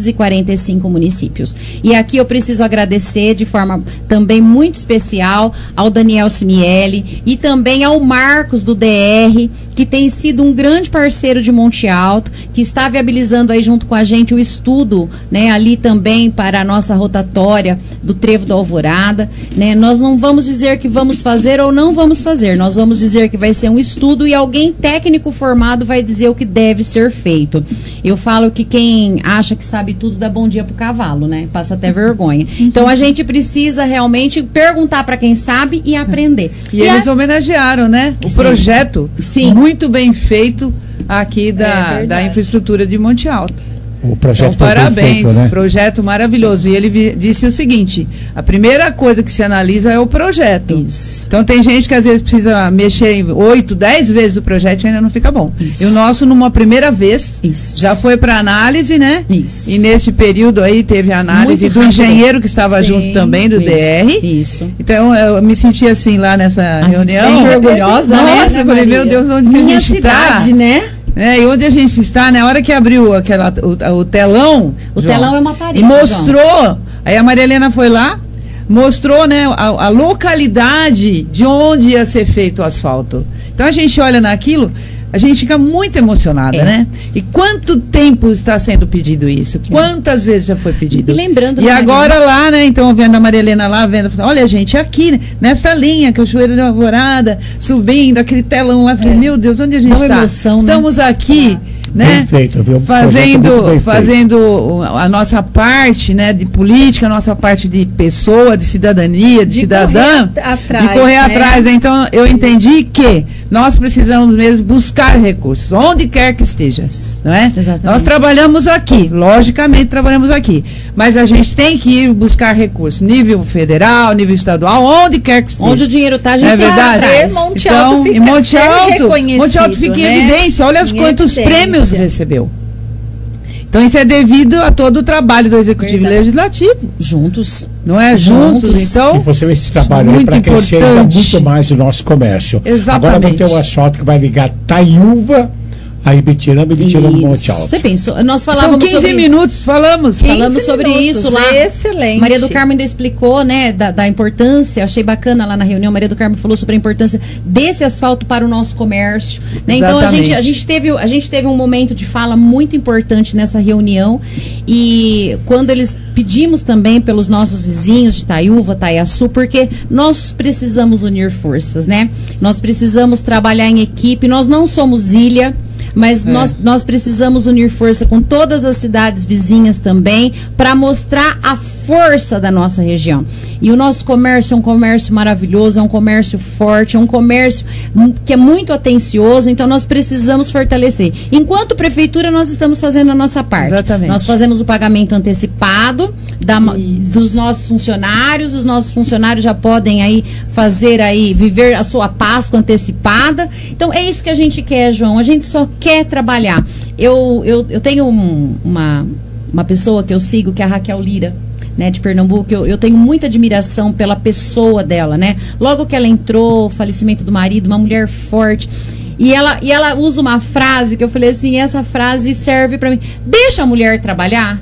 645 municípios. E aqui eu preciso agradecer de forma também muito especial ao Daniel Simieli e também ao Marcos do DR, que tem sido um grande parceiro de Monte Alto, que está viabilizando aí junto com a gente o estudo, né, ali também para a nossa rotatória do Trevo da Alvorada, né? Nós não vamos dizer que vamos fazer ou não vamos fazer, nós vamos dizer que vai ser um estudo e alguém técnico formado vai dizer o que deve ser feito. Eu falo que quem acha que sabe tudo dá bom dia pro cavalo, né? Passa até vergonha. Então a gente precisa realmente perguntar para quem sabe e aprender. E eles homenagearam, né? O projeto, muito bem feito aqui da infraestrutura de Monte Alto. O projeto então, parabéns, feito, né? Projeto maravilhoso. E ele disse o seguinte: a primeira coisa que se analisa é o projeto. Isso. Então tem gente que às vezes precisa mexer 8, 10 vezes o projeto e ainda não fica bom. Isso. E o nosso, numa primeira vez, já foi para análise, né? Isso. E nesse período aí teve a análise do engenheiro que estava junto também, do DR. Isso. Então eu me senti assim lá nessa reunião. Sempre orgulhosa, né? Nossa, eu falei, meu Deus, onde minha a gente cidade, tá? Né? E onde a gente está, na hora que abriu o telão. O João, telão é uma parede. E mostrou. Aí a Maria Helena foi lá, mostrou, né, a localidade de onde ia ser feito o asfalto. Então a gente olha naquilo, a gente fica muito emocionada, né? E quanto tempo está sendo pedido isso? Quantas vezes já foi pedido? E lembrando... E agora lá, né? Então, vendo a Maria Helena lá, vendo... Olha, gente, aqui, né, nessa linha, Cachoeira da Alvorada, subindo, aquele telão lá. Falei, meu Deus, onde a gente está? Estamos aqui... Né? Feito, viu? Fazendo a nossa parte, né, de política, a nossa parte de pessoa, de cidadania, de cidadã, de correr atrás. Né? Então eu entendi que nós precisamos mesmo buscar recursos, onde quer que esteja, não é? Exatamente. Nós trabalhamos aqui, logicamente trabalhamos aqui, mas a gente tem que ir buscar recursos, nível federal, nível estadual, onde quer que esteja. Onde o dinheiro está, a gente tem atrás. Monte Alto fica Monte Alto fica em evidência. Olha quantos prêmios recebeu. Então isso é devido a todo o trabalho do Executivo e Legislativo. Juntos. Não é? Juntos. Então, e você vê esse trabalho aí para crescer ainda muito mais o nosso comércio. Exatamente. Agora vai ter o asfalto que vai ligar Taiúva a Ibitirama e Monte Alto. Você pensou? Nós falávamos São 15 minutos, falamos sobre isso lá. Excelente. Maria do Carmo ainda explicou, né, da importância, achei bacana lá na reunião, Maria do Carmo falou sobre a importância desse asfalto para o nosso comércio, né? Então a gente teve um momento de fala muito importante nessa reunião e quando eles pedimos também pelos nossos vizinhos de Taiúva, Taiaçu, porque nós precisamos unir forças, né? Nós precisamos trabalhar em equipe, nós não somos ilha, mas nós precisamos unir força com todas as cidades vizinhas também para mostrar a força da nossa região. E o nosso comércio é um comércio maravilhoso, é um comércio forte, é um comércio que é muito atencioso, então nós precisamos fortalecer. Enquanto prefeitura, nós estamos fazendo a nossa parte. Exatamente. Nós fazemos o pagamento antecipado dos nossos funcionários, os nossos funcionários já podem aí viver a sua Páscoa antecipada. Então é isso que a gente quer, João, a gente só quer trabalhar. Eu tenho uma pessoa que eu sigo, que é a Raquel Lira, né, de Pernambuco. Eu tenho muita admiração pela pessoa dela, né? Logo que ela entrou, o falecimento do marido, uma mulher forte. E ela usa uma frase que eu falei assim, essa frase serve pra mim. Deixa a mulher trabalhar.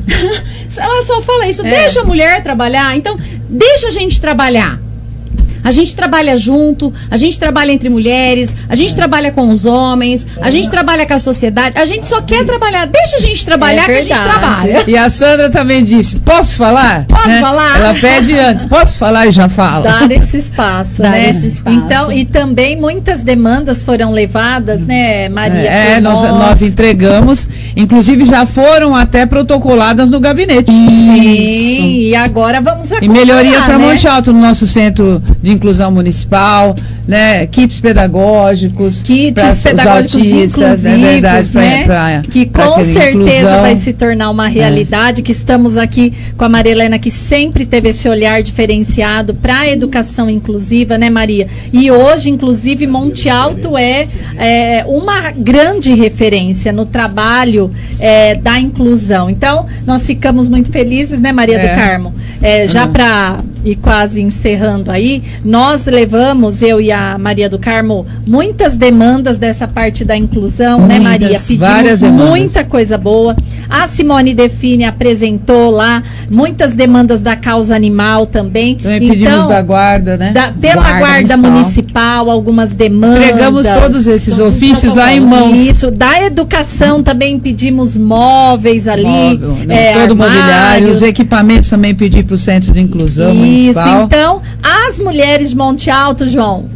Ela só fala isso, deixa a mulher trabalhar. Então, deixa a gente trabalhar. A gente trabalha junto, a gente trabalha entre mulheres, a gente trabalha com os homens, a gente trabalha com a sociedade, a gente só quer trabalhar, deixa a gente trabalhar que a gente trabalha. E a Sandra também disse, posso falar? Posso falar? Ela pede antes, posso falar e já fala. Dar esse espaço, né? Esse espaço. Então, e também muitas demandas foram levadas, né, Maria? Nós entregamos, inclusive já foram até protocoladas no gabinete. Sim, e agora vamos acompanhar, e melhorias para né? Monte Alto, no nosso centro de inclusão municipal, né? Kits pedagógicos inclusivos, né? Verdade, né? Que com certeza vai se tornar uma realidade, que estamos aqui com a Maria Helena, que sempre teve esse olhar diferenciado para a educação inclusiva, né, Maria? E hoje, inclusive, Monte Alto é uma grande referência no trabalho da inclusão. Então, nós ficamos muito felizes, né, Maria do Carmo? Já para ir quase encerrando aí, nós levamos, eu e a Maria do Carmo, muitas demandas dessa parte da inclusão, né, Maria? Pedimos muita coisa boa. A Simone Define apresentou lá muitas demandas da causa animal também. Também pedimos da guarda, né? Pela guarda municipal, algumas demandas. Entregamos todos esses ofícios lá em mãos. Isso, da educação também pedimos móveis ali. Todo mobiliário, os equipamentos também pedi para o Centro de Inclusão Municipal. Isso, então, as mulheres de Monte Alto, João,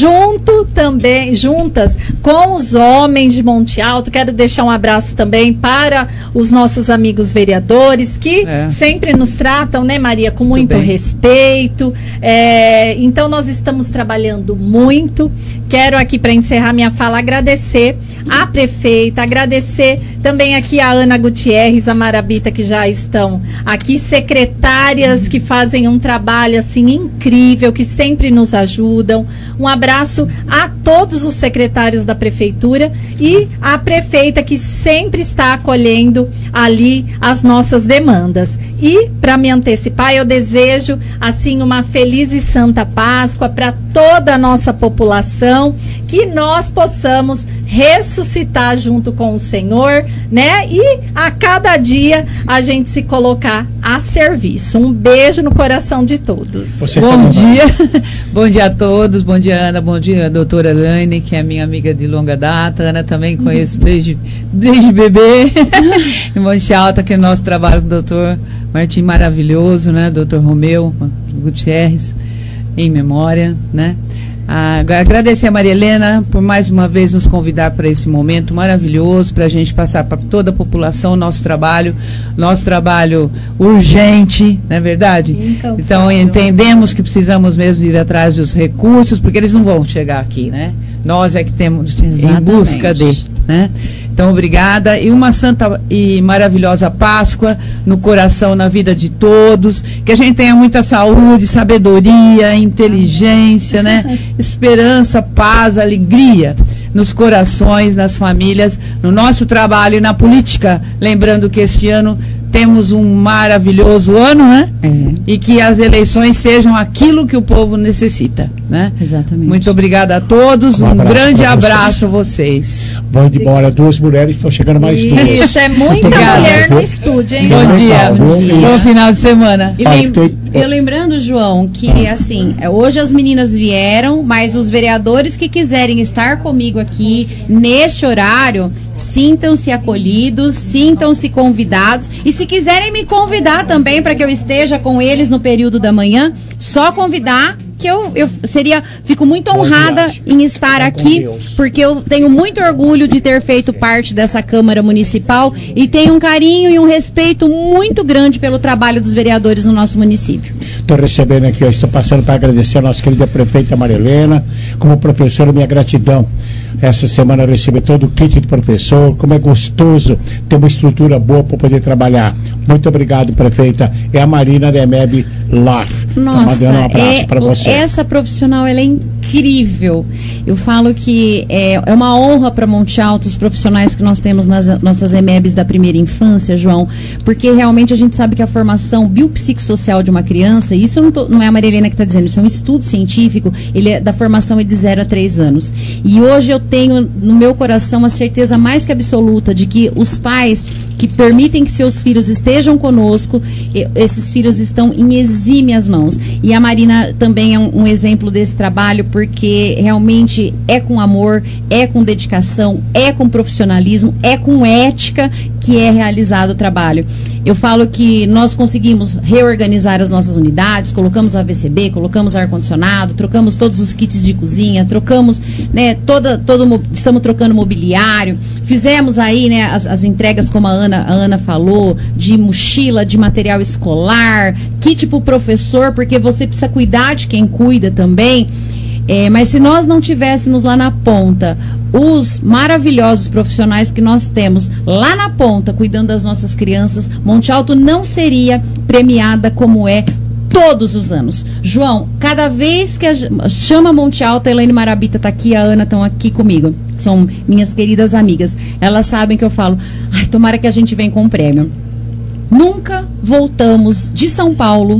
juntas com os homens de Monte Alto, quero deixar um abraço também para os nossos amigos vereadores, que sempre nos tratam, né, Maria, com muito respeito. Então, nós estamos trabalhando muito. Quero aqui, para encerrar minha fala, agradecer a prefeita, agradecer também aqui a Ana Gutierrez, a Marabita, que já estão aqui, secretárias que fazem um trabalho assim incrível, que sempre nos ajudam. Um abraço a todos os secretários da prefeitura e a prefeita, que sempre está acolhendo ali as nossas demandas. E, para me antecipar, eu desejo assim uma feliz e santa Páscoa para toda a nossa população, que nós possamos ressuscitar junto com o Senhor, né? E a cada dia a gente se colocar a serviço. Um beijo no coração de todos. Bom dia. Bom dia a todos. Bom dia, Ana. Bom dia, doutora Laine, que é minha amiga de longa data. Ana também conheço desde bebê. Em Monte Alto, que é nosso trabalho com o doutor Martim maravilhoso, né? Doutor Romeu Gutierrez, em memória, né? Agradecer a Maria Helena por mais uma vez nos convidar para esse momento maravilhoso, para a gente passar para toda a população o nosso trabalho urgente, não é verdade? Então entendemos que precisamos mesmo ir atrás dos recursos, porque eles não vão chegar aqui, né? Nós é que temos em busca de, né? Então, obrigada, e uma santa e maravilhosa Páscoa no coração, na vida de todos, que a gente tenha muita saúde, sabedoria, inteligência, né? Esperança, paz, alegria nos corações, nas famílias, no nosso trabalho e na política, lembrando que este ano temos um maravilhoso ano, né? E que as eleições sejam aquilo que o povo necessita, né? Exatamente. Muito obrigada a todos, um grande abraço a vocês. Vão de embora 2 mulheres, estão chegando mais 2. Isso, é muita mulher no estúdio, hein? Bom dia, bom final de semana. Eu lembrando, João, que assim, hoje as meninas vieram, mas os vereadores que quiserem estar comigo aqui neste horário, sintam-se acolhidos, sintam-se convidados, e se quiserem me convidar também para que eu esteja com eles no período da manhã, só convidar, que eu fico muito honrada em estar aqui, porque eu tenho muito orgulho de ter feito parte dessa Câmara Municipal e tenho um carinho e um respeito muito grande pelo trabalho dos vereadores no nosso município. Estou recebendo aqui, estou passando para agradecer a nossa querida prefeita Maria Helena. Como professora, minha gratidão. Essa semana eu recebi todo o kit de professor. Como é gostoso ter uma estrutura boa para poder trabalhar. Muito obrigado, prefeita. É a Marina da EMEB Lar. Nossa, mandando um abraço para você. Essa profissional, ela é incrível. Eu falo que é uma honra para Monte Alto os profissionais que nós temos nas nossas EMEBs da primeira infância, João, porque realmente a gente sabe que a formação biopsicossocial de uma criança, isso não é a Maria Helena que está dizendo, isso é um estudo científico, ele é da formação de 0 a 3 anos. E hoje eu tenho no meu coração a certeza mais que absoluta de que os pais que permitem que seus filhos estejam conosco, esses filhos estão em exímias mãos. E a Marina também é um exemplo desse trabalho, porque realmente é com amor, é com dedicação, é com profissionalismo, é com ética que é realizado o trabalho. Eu falo que nós conseguimos reorganizar as nossas unidades, colocamos a VCB, colocamos ar-condicionado, trocamos todos os kits de cozinha, trocamos, né, estamos trocando mobiliário, fizemos aí, né, as entregas, como a Ana falou, de mochila, de material escolar, kit para o professor, porque você precisa cuidar de quem cuida também. Mas se nós não tivéssemos lá na ponta os maravilhosos profissionais que nós temos lá na ponta, cuidando das nossas crianças, Monte Alto não seria premiada como é todos os anos. João, cada vez que chama Monte Alto, a Elaine Marabita está aqui, a Ana estão aqui comigo. São minhas queridas amigas. Elas sabem que eu falo, ai, tomara que a gente venha com um prêmio. Nunca voltamos de São Paulo,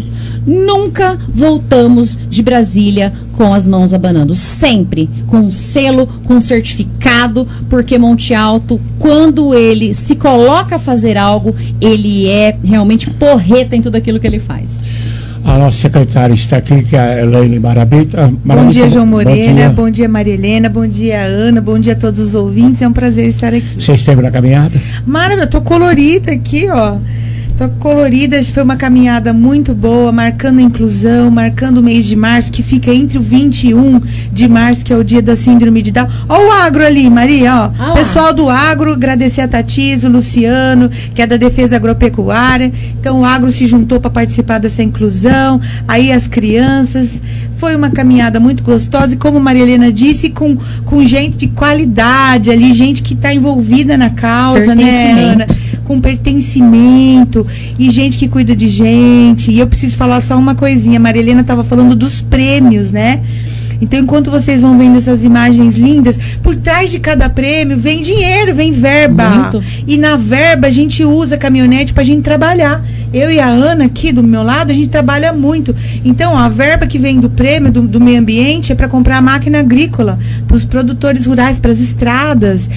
nunca voltamos de Brasília com as mãos abanando. Sempre com um selo, com um certificado, porque Monte Alto, quando ele se coloca a fazer algo, ele é realmente porreta em tudo aquilo que ele faz. A nossa secretária está aqui, que é a Elaine Marabita. Bom dia, João Moreira. Bom dia, Maria Helena. Bom dia, Ana. Bom dia a todos os ouvintes. É um prazer estar aqui. Você esteve na caminhada? Maravilha, eu tô colorida aqui, ó. Tô colorida, foi uma caminhada muito boa, marcando a inclusão, marcando o mês de março, que fica entre o 21 de março, que é o dia da síndrome de Down. Ó o agro ali, Maria, ó. Pessoal do agro, agradecer a Tatiz, o Luciano, que é da Defesa Agropecuária. Então o agro se juntou para participar dessa inclusão, aí as crianças. Foi uma caminhada muito gostosa e, como Maria Helena disse, com gente de qualidade ali, gente que está envolvida na causa, né, Ana? Com pertencimento e gente que cuida de gente. E eu preciso falar só uma coisinha. A Maria Helena estava falando dos prêmios, né? Então, enquanto vocês vão vendo essas imagens lindas, por trás de cada prêmio vem dinheiro, vem verba. Muito. E na verba a gente usa a caminhonete pra gente trabalhar. Eu e a Ana aqui do meu lado, a gente trabalha muito. Então, a verba que vem do prêmio do meio ambiente é para comprar a máquina agrícola, para os produtores rurais, para as estradas.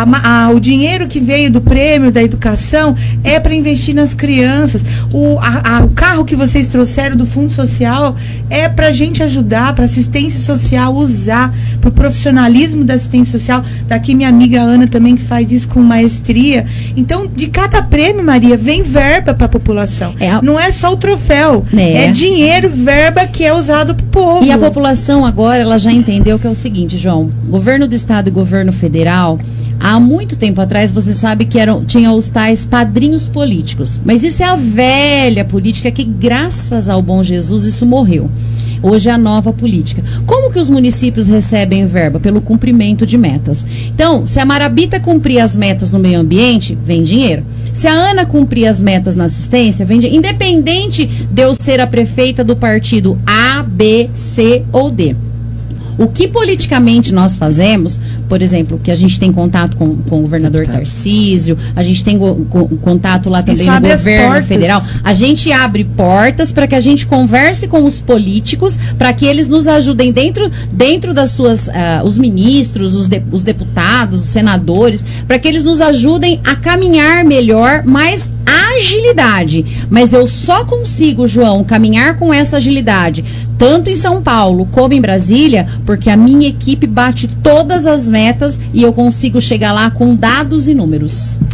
O dinheiro que veio do prêmio da educação é para investir nas crianças. O carro que vocês trouxeram do Fundo Social é para a gente ajudar, para assistência social usar, para o profissionalismo da assistência social. Daqui minha amiga Ana também, que faz isso com maestria. Então, de cada prêmio, Maria, vem verba para a população. Não é só o troféu, é dinheiro, verba que é usado para o povo. E a população agora, ela já entendeu que é o seguinte, João, governo do estado e governo federal, há muito tempo atrás, você sabe que tinha os tais padrinhos políticos, mas isso é a velha política que, graças ao bom Jesus, isso morreu. Hoje é a nova política. Como que os municípios recebem verba? Pelo cumprimento de metas. Então, se a Marabita cumprir as metas no meio ambiente, vem dinheiro. Se a Ana cumprir as metas na assistência, vem dinheiro. Independente de eu ser a prefeita do partido A, B, C ou D. O que politicamente nós fazemos, por exemplo, que a gente tem contato com o governador Tarcísio, a gente tem contato lá também no governo federal, a gente abre portas para que a gente converse com os políticos, para que eles nos ajudem dentro das suas, os ministros, os deputados, os senadores, para que eles nos ajudem a caminhar melhor, mais agilidade. Mas eu só consigo, João, caminhar com essa agilidade, tanto em São Paulo como em Brasília, porque a minha equipe bate todas as metas e eu consigo chegar lá com dados e números.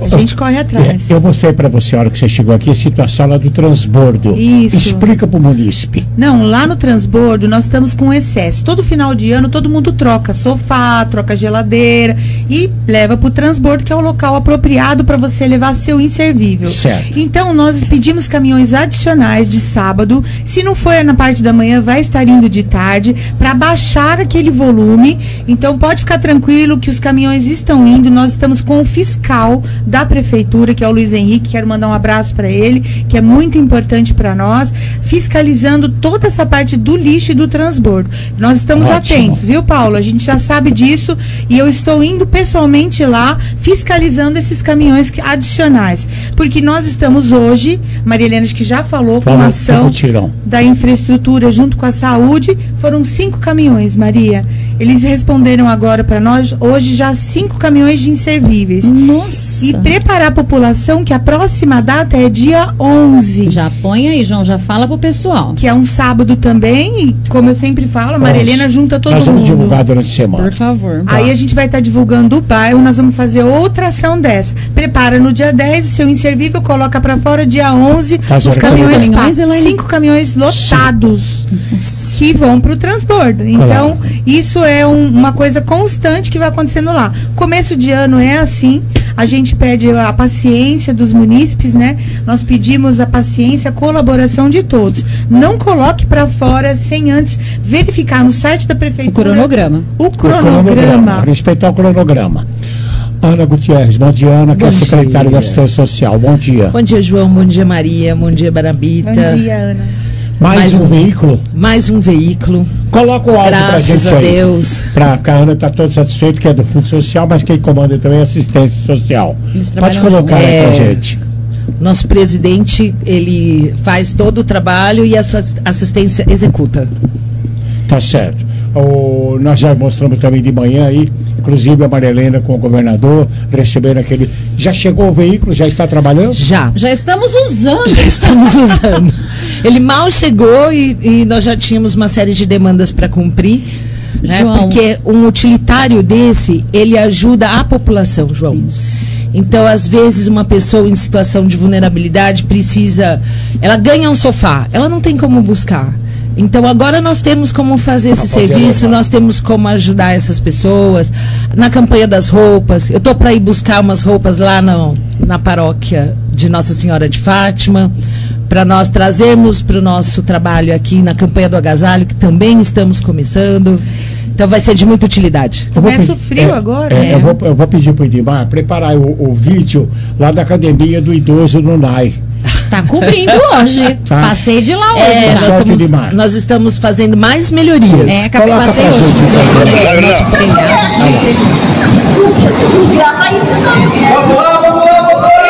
A gente corre atrás. Eu mostrei para você, a hora que você chegou aqui, a situação lá do transbordo. Isso. Explica para o munícipe. Não, lá no transbordo nós estamos com excesso. Todo final de ano todo mundo troca sofá, troca geladeira e leva para o transbordo, que é o local apropriado para você levar seu inservível. Certo. Então nós pedimos caminhões adicionais de sábado. Se não for na parte da manhã, vai estar indo de tarde para baixar aquele volume. Então pode ficar tranquilo que os caminhões estão indo. Nós estamos com o fiscal da prefeitura, que é o Luiz Henrique. Quero mandar um abraço para ele, que é muito importante para nós, fiscalizando toda essa parte do lixo e do transbordo. Nós estamos atentos, viu, Paulo? A gente já sabe disso e eu estou indo pessoalmente lá fiscalizando esses caminhões adicionais, porque nós estamos hoje, Maria Helena, acho que já falou, com a ação da infraestrutura junto com a saúde, foram 5 caminhões, Maria. Eles responderam agora para nós, hoje já 5 caminhões de inservíveis. Nossa! E preparar a população que a próxima data é dia 11. Já põe aí, João, já fala pro pessoal. Que é um sábado também, e como eu sempre falo, a Maria Helena junta todo mundo. Nós vamos divulgar durante a semana. Por favor. Aí a gente vai estar divulgando o bairro, nós vamos fazer outra ação dessa. Prepara no dia 10 o seu inservível, coloca para fora dia 11, os caminhões, 5 caminhões lotados que vão para o transbordo. Então, isso é uma coisa constante que vai acontecendo lá. Começo de ano é assim, a gente pede a paciência dos munícipes, né? Nós pedimos a paciência, a colaboração de todos. Não coloque para fora sem antes verificar no site da prefeitura o cronograma. Respeitar o cronograma. Ana Gutierrez, bom dia, Ana, que é secretária da Assistência Social. Bom dia. Bom dia, João. Bom dia, Maria. Bom dia, Barabita. Bom dia, Ana. Mais um veículo? Mais um veículo. Coloca o áudio pra gente aí. Graças a Deus. Pra a Ana tá todo satisfeito, que é do Fundo Social, mas quem comanda também é a Assistência Social. Pode colocar aí pra gente. Nosso presidente, ele faz todo o trabalho e essa assistência executa. Tá certo. Nós já mostramos também de manhã aí, inclusive a Maria Helena com o governador, recebendo aquele... Já chegou o veículo? Já está trabalhando? Já. Já estamos usando. Já estamos usando. Ele mal chegou e nós já tínhamos uma série de demandas para cumprir. Né? Porque um utilitário desse, ele ajuda a população, João. Então, às vezes, uma pessoa em situação de vulnerabilidade precisa... Ela ganha um sofá, ela não tem como buscar. Então, agora nós temos como fazer esse serviço, nós temos como ajudar essas pessoas. Na campanha das roupas, eu estou para ir buscar umas roupas lá na paróquia de Nossa Senhora de Fátima, para nós trazermos para o nosso trabalho aqui na campanha do agasalho, que também estamos começando. Então vai ser de muita utilidade. Começa o frio agora. Eu vou pedir para o Edmar preparar o vídeo lá da academia do idoso no NAI. Tá cobrindo hoje. Tá. Passei de lá hoje. Nós estamos fazendo mais melhorias. Passei hoje. Nosso telhado. Vamos lá, vamos lá, vamos lá!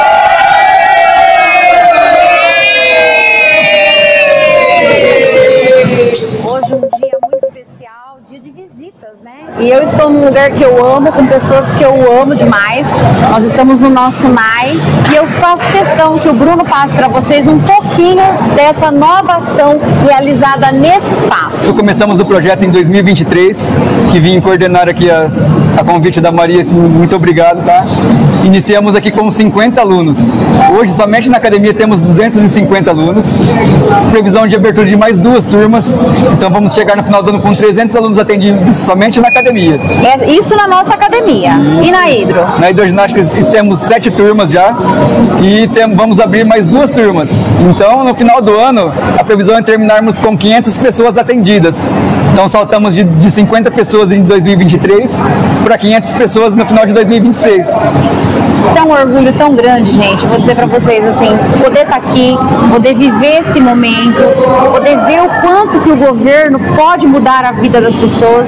Hoje é um dia muito especial, dia de visitas, né? E eu estou num lugar que eu amo, com pessoas que eu amo demais. Nós estamos no nosso NAI e eu faço questão que o Bruno passe para vocês um pouquinho dessa nova ação realizada nesse espaço. Começamos o projeto em 2023, que vim coordenar aqui a convite da Maria, assim, muito obrigado, tá? Iniciamos aqui com 50 alunos. Hoje, somente na academia, temos 250 alunos. Previsão de abertura de mais 2 turmas. Então, vamos chegar no final do ano com 300 alunos atendidos somente na academia. Isso na nossa academia. E na Hidro? Na hidroginástica temos 7 turmas já. E vamos abrir mais 2 turmas. Então, no final do ano, a previsão é terminarmos com 500 pessoas atendidas. Então, saltamos de 50 pessoas em 2023 para 500 pessoas no final de 2026. Isso é um orgulho tão grande, gente. Vou dizer pra vocês, assim, poder estar aqui, poder viver esse momento, poder ver o quanto que o governo pode mudar a vida das pessoas.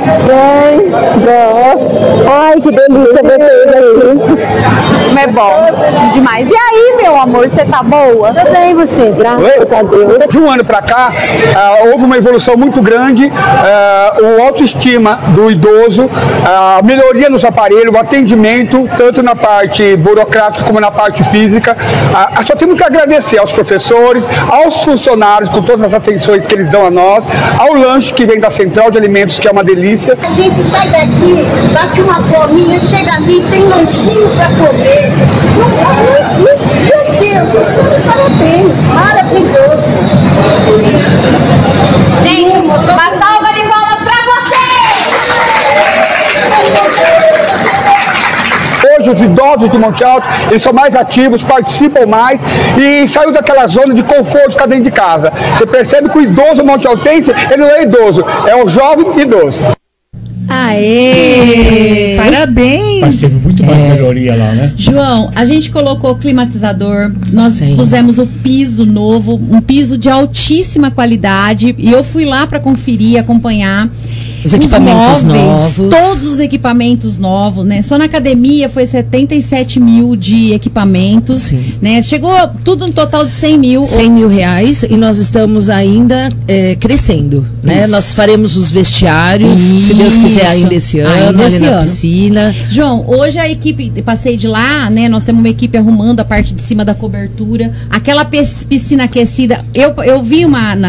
Ai, que delícia vocês aqui. Como é bom. Demais. E aí, meu amor, você tá boa? Tô bem, você, graças a Deus. De um ano para cá, houve uma evolução muito grande, o autoestima do idoso, a melhoria nos aparelhos, o atendimento, tanto na parte burocrática como na parte física. Só temos que agradecer aos professores, aos funcionários, por todas as atenções que eles dão a nós, ao lanche que vem da Central de Alimentos, que é uma delícia. A gente sai daqui, bate uma fominha, chega ali, tem lanchinho para comer. Não existe. Meu Deus, parabéns, maravilhoso. Gente, uma salva de palmas pra vocês! Hoje os idosos de Monte Alto, eles são mais ativos, participam mais e saiu daquela zona de conforto de ficar dentro de casa. Você percebe que o idoso montealtense, ele não é idoso, é um jovem idoso. Aê! Parabéns! Mas teve muito mais melhoria lá, né? João, a gente colocou climatizador, nós pusemos o piso novo, um piso de altíssima qualidade, e eu fui lá para conferir, acompanhar. Os equipamentos novos. Todos os equipamentos novos, né? Só na academia foi 77 mil de equipamentos, né? Chegou tudo um total de 100 mil. 100 mil reais, e nós estamos ainda crescendo, né? Isso. Nós faremos os vestiários, se Deus quiser, ainda esse ano, ali na piscina. João, hoje a equipe, passei de lá, né? Nós temos uma equipe arrumando a parte de cima da cobertura, aquela piscina aquecida. Eu vi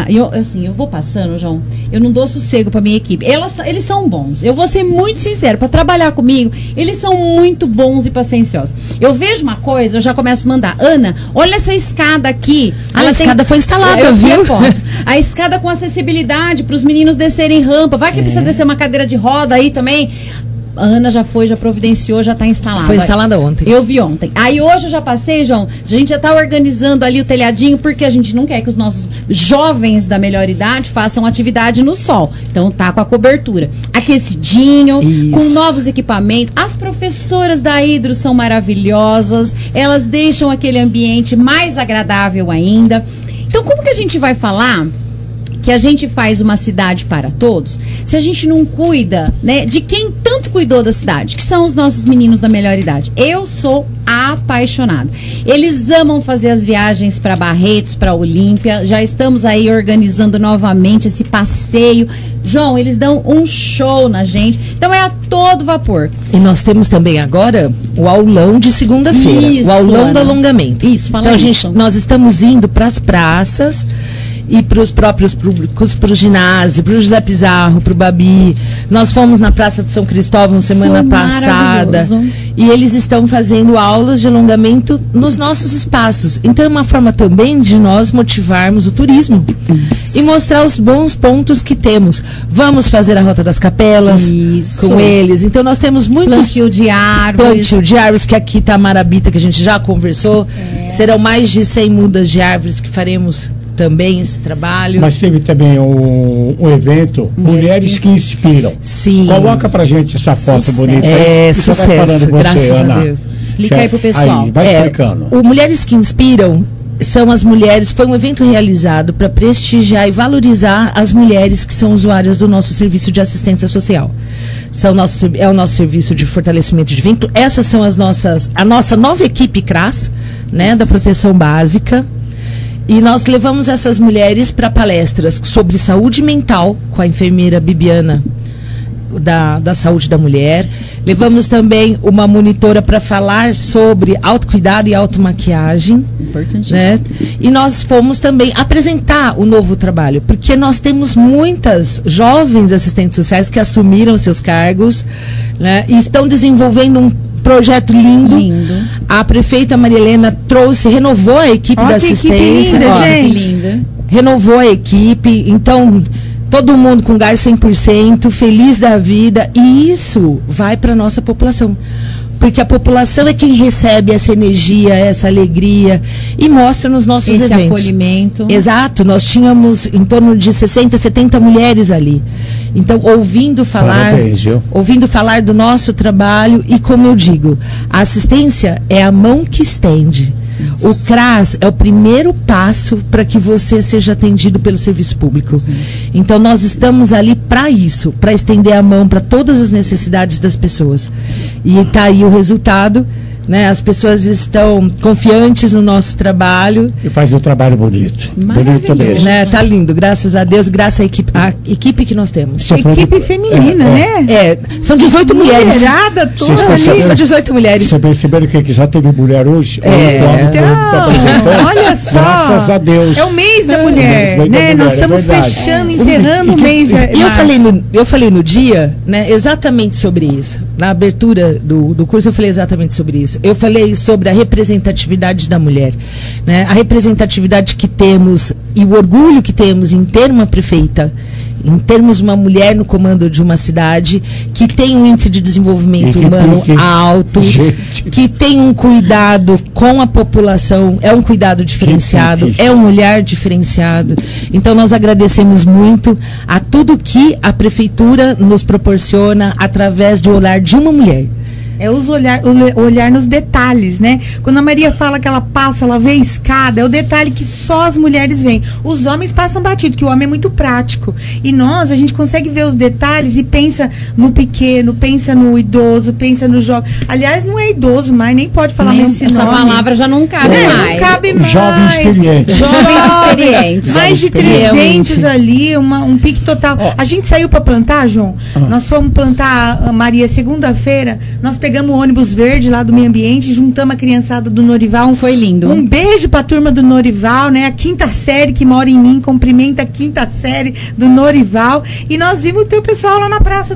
eu vou passando, João, eu não dou sossego pra minha equipe. Eles são bons. Eu vou ser muito sincero, para trabalhar comigo, eles são muito bons e pacienciosos. Eu vejo uma coisa, eu já começo a mandar. Ana, olha essa escada aqui. A escada foi instalada, viu? A escada com acessibilidade para os meninos descerem rampa. Vai que precisa descer uma cadeira de roda aí também. A Ana já providenciou, já está instalada. Foi instalada ontem. Eu vi ontem. Aí hoje eu já passei, João, a gente já está organizando ali o telhadinho, porque a gente não quer que os nossos jovens da melhor idade façam atividade no sol. Então tá com a cobertura aquecidinho, com novos equipamentos. As professoras da Hidro são maravilhosas, elas deixam aquele ambiente mais agradável ainda. Então como que a gente vai falar que a gente faz uma cidade para todos, se a gente não cuida, né, de quem tanto cuidou da cidade, que são os nossos meninos da melhor idade? Eu sou apaixonada. Eles amam fazer as viagens para Barretos, para Olímpia. Já estamos aí organizando novamente esse passeio. João, eles dão um show na gente. Então é a todo vapor. E nós temos também agora o aulão de segunda-feira. O aulão Ana. do alongamento. Isso, fala então, isso. Nós estamos indo para as praças e para os próprios públicos, para o ginásio, para o José Pizarro, para o Babi. Nós fomos na Praça de São Cristóvão semana passada e eles estão fazendo aulas de alongamento nos nossos espaços. Então é uma forma também de nós motivarmos o turismo e mostrar os bons pontos que temos. Vamos fazer a Rota das Capelas com eles. Então nós temos muitos... Plantio de árvores. Que aqui está a Marabita, que a gente já conversou. Serão mais de 100 mudas de árvores que faremos também esse trabalho. Mas teve também um evento, Mulheres que Inspiram. Sim. Coloca pra gente essa foto bonita. Sucesso, graças a Deus. Explica aí pro pessoal. Aí, vai explicando. O Mulheres que Inspiram são as mulheres, foi um evento realizado para prestigiar e valorizar as mulheres que são usuárias do nosso serviço de assistência social. É o nosso serviço de fortalecimento de vínculo. Essas são a nossa nova equipe CRAS, né, da proteção básica. E nós levamos essas mulheres para palestras sobre saúde mental com a enfermeira Bibiana da saúde da mulher. Levamos também uma monitora para falar sobre autocuidado e automaquiagem. Importantíssimo. Né? E nós fomos também apresentar o novo trabalho, porque nós temos muitas jovens assistentes sociais que assumiram seus cargos, né, e estão desenvolvendo um projeto lindo. A prefeita Maria Helena renovou a equipe da assistência. Linda. Renovou a equipe, então todo mundo com gás 100%, feliz da vida, e isso vai para a nossa população. Porque a população é quem recebe essa energia, essa alegria e mostra nos nossos eventos. Esse acolhimento. Exato, nós tínhamos em torno de 60, 70 mulheres ali. Então, ouvindo falar do nosso trabalho, e como eu digo, a assistência é a mão que estende. O CRAS é o primeiro passo para que você seja atendido pelo serviço público. Então, nós estamos ali para isso, para estender a mão para todas as necessidades das pessoas. E está aí o resultado, né? As pessoas estão confiantes no nosso trabalho. E faz um trabalho bonito. Bonito mesmo. Né? Tá lindo, graças a Deus, graças à equipe que nós temos. Equipe feminina, né? São 18 mulheres. Mulherada toda ali. São 18 mulheres. Você perceberam que já teve mulher hoje? Olha só. Graças a Deus. É o mês da mulher, né? Nós estamos fechando, encerrando o mês. E eu falei no dia, né, exatamente sobre isso. Na abertura do curso eu falei exatamente sobre isso. eu falei sobre a representatividade da mulher, né? A representatividade que temos e o orgulho que temos em ter uma prefeita, em termos uma mulher no comando de uma cidade que tem um índice de desenvolvimento humano alto, que tem um cuidado com a população, é um cuidado diferenciado, é um olhar diferenciado. Então nós agradecemos muito a tudo que a prefeitura nos proporciona através do olhar de uma mulher. É o olhar nos detalhes, né? Quando a Maria fala que ela passa, ela vê a escada, é o detalhe que só as mulheres veem. Os homens passam batido, que o homem é muito prático. E nós, a gente consegue ver os detalhes e pensa no pequeno, pensa no idoso, pensa no jovem. Aliás, não é idoso mais, nem pode falar nesse nome. Essa palavra já não cabe mais. Não cabe mais. Jovem experiente. Jovem experiente. Mais de 300 ali, um pique total. A gente saiu para plantar, João. Nós fomos plantar a Maria segunda-feira, nós pegamos o ônibus verde lá do meio ambiente, juntamos a criançada do Norival. Foi lindo. Um beijo pra turma do Norival, né? A quinta série que mora em mim, cumprimenta a quinta série do Norival. E nós vimos o teu pessoal lá na praça